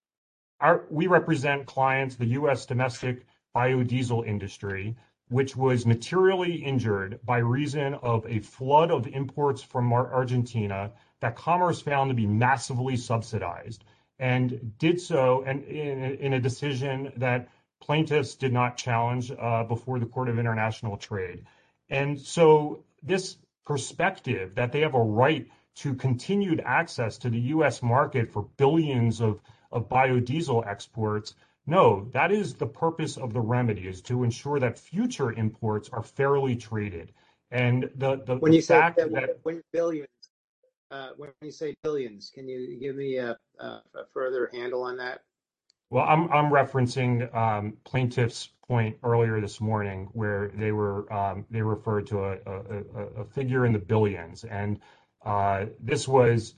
Speaker 7: we represent clients, the U.S. domestic biodiesel industry, which was materially injured by reason of a flood of imports from Argentina that Commerce found to be massively subsidized, and did so in a decision that plaintiffs did not challenge before the Court of International Trade. And so this perspective that they have a right to continued access to the U.S. market for billions of biodiesel exports, no, that is the purpose of the remedy, is to ensure that future imports are fairly traded. And
Speaker 5: when you say billions, when you say billions, can you give me a further handle on that?
Speaker 7: Well, I'm referencing plaintiff's point earlier this morning, where they referred to a figure in the billions, and this was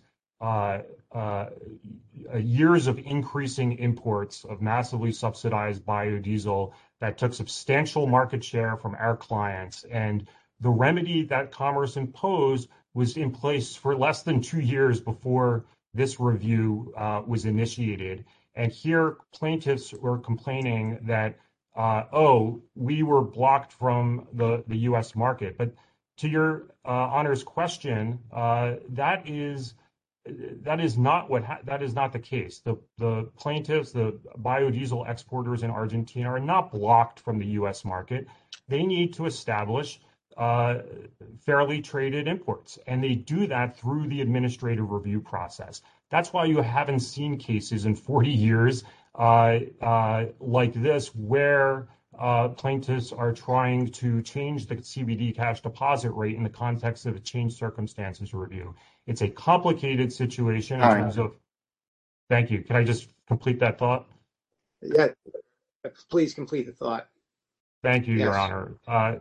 Speaker 7: years of increasing imports of massively subsidized biodiesel that took substantial market share from our clients. And the remedy that Commerce imposed was in place for less than 2 years before this review was initiated. And here plaintiffs were complaining that, we were blocked from the U.S. market. But to your Honor's question, that is not the case. The plaintiffs, the biodiesel exporters in Argentina, are not blocked from the U.S. market. They need to establish fairly traded imports, and they do that through the administrative review process. That's why you haven't seen cases in 40 years like this, where plaintiffs are trying to change the CBD cash deposit rate in the context of a changed circumstances review. It's a complicated situation in terms of. Thank you. Can I just complete that thought?
Speaker 5: Yeah, please complete the thought.
Speaker 7: Thank you, yes. Your Honor.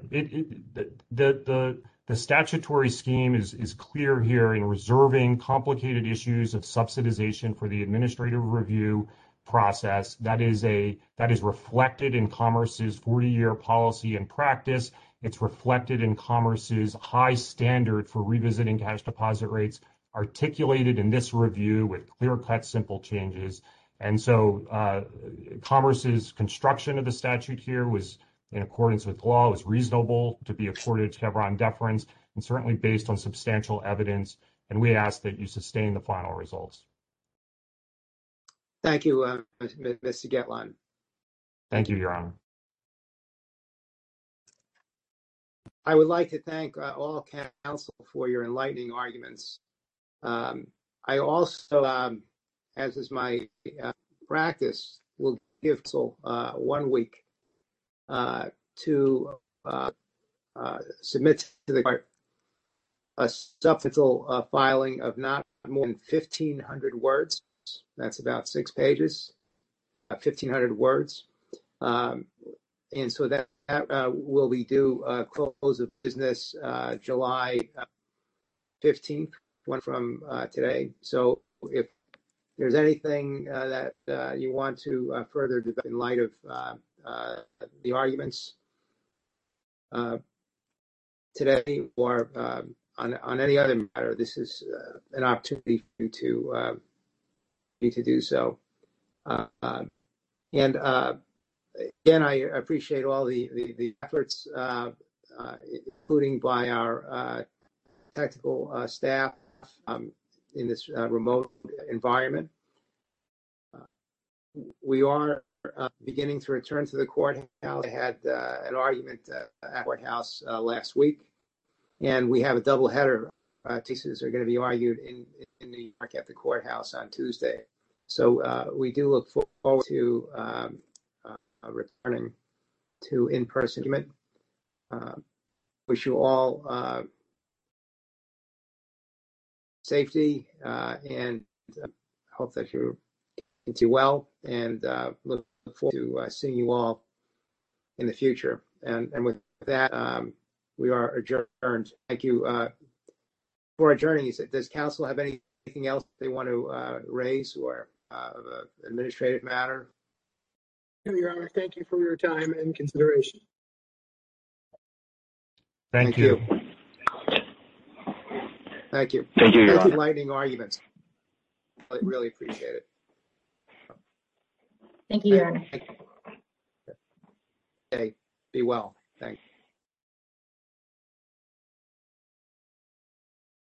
Speaker 7: The statutory scheme is clear here in reserving complicated issues of subsidization for the administrative review process. That is reflected in Commerce's 40-year policy and practice. It's reflected in Commerce's high standard for revisiting cash deposit rates, articulated in this review with clear-cut, simple changes. And so Commerce's construction of the statute here was in accordance with law, was reasonable to be accorded Chevron deference, and certainly based on substantial evidence. And we ask that you sustain the final results.
Speaker 5: Thank you, Mr. Getland.
Speaker 7: Thank you, Your Honor.
Speaker 5: I would like to thank all counsel for your enlightening arguments. I also, as is my practice, will give counsel 1 week to submit to the court a supplemental filing of not more than 1,500 words. That's about 6 pages, 1,500 words. And so that will be due close of business July 15th, one from today. So if there's anything that you want to further develop in light of the arguments today or on any other matter, this is an opportunity for you to do so. And again, I appreciate all the efforts, including by our technical staff in this remote environment. We are beginning to return to the courthouse. I had an argument at the courthouse last week, and we have a double header. Cases are going to be argued in New York at the courthouse on Tuesday. So we do look forward to returning to in-person argument. Wish you all safety and hope that you continue well, and look forward to seeing you all in the future. And with that, we are adjourned. Thank you. For adjourning, does council have anything else they want to raise, or administrative matter?
Speaker 3: No, Your Honor, thank you for your time and consideration.
Speaker 7: Thank you.
Speaker 5: Thank you.
Speaker 9: Thank you, Your Honor.
Speaker 5: Enlightening arguments. I really appreciate it.
Speaker 4: Thank you, Your Honor.
Speaker 5: Okay. Be well. Thank you.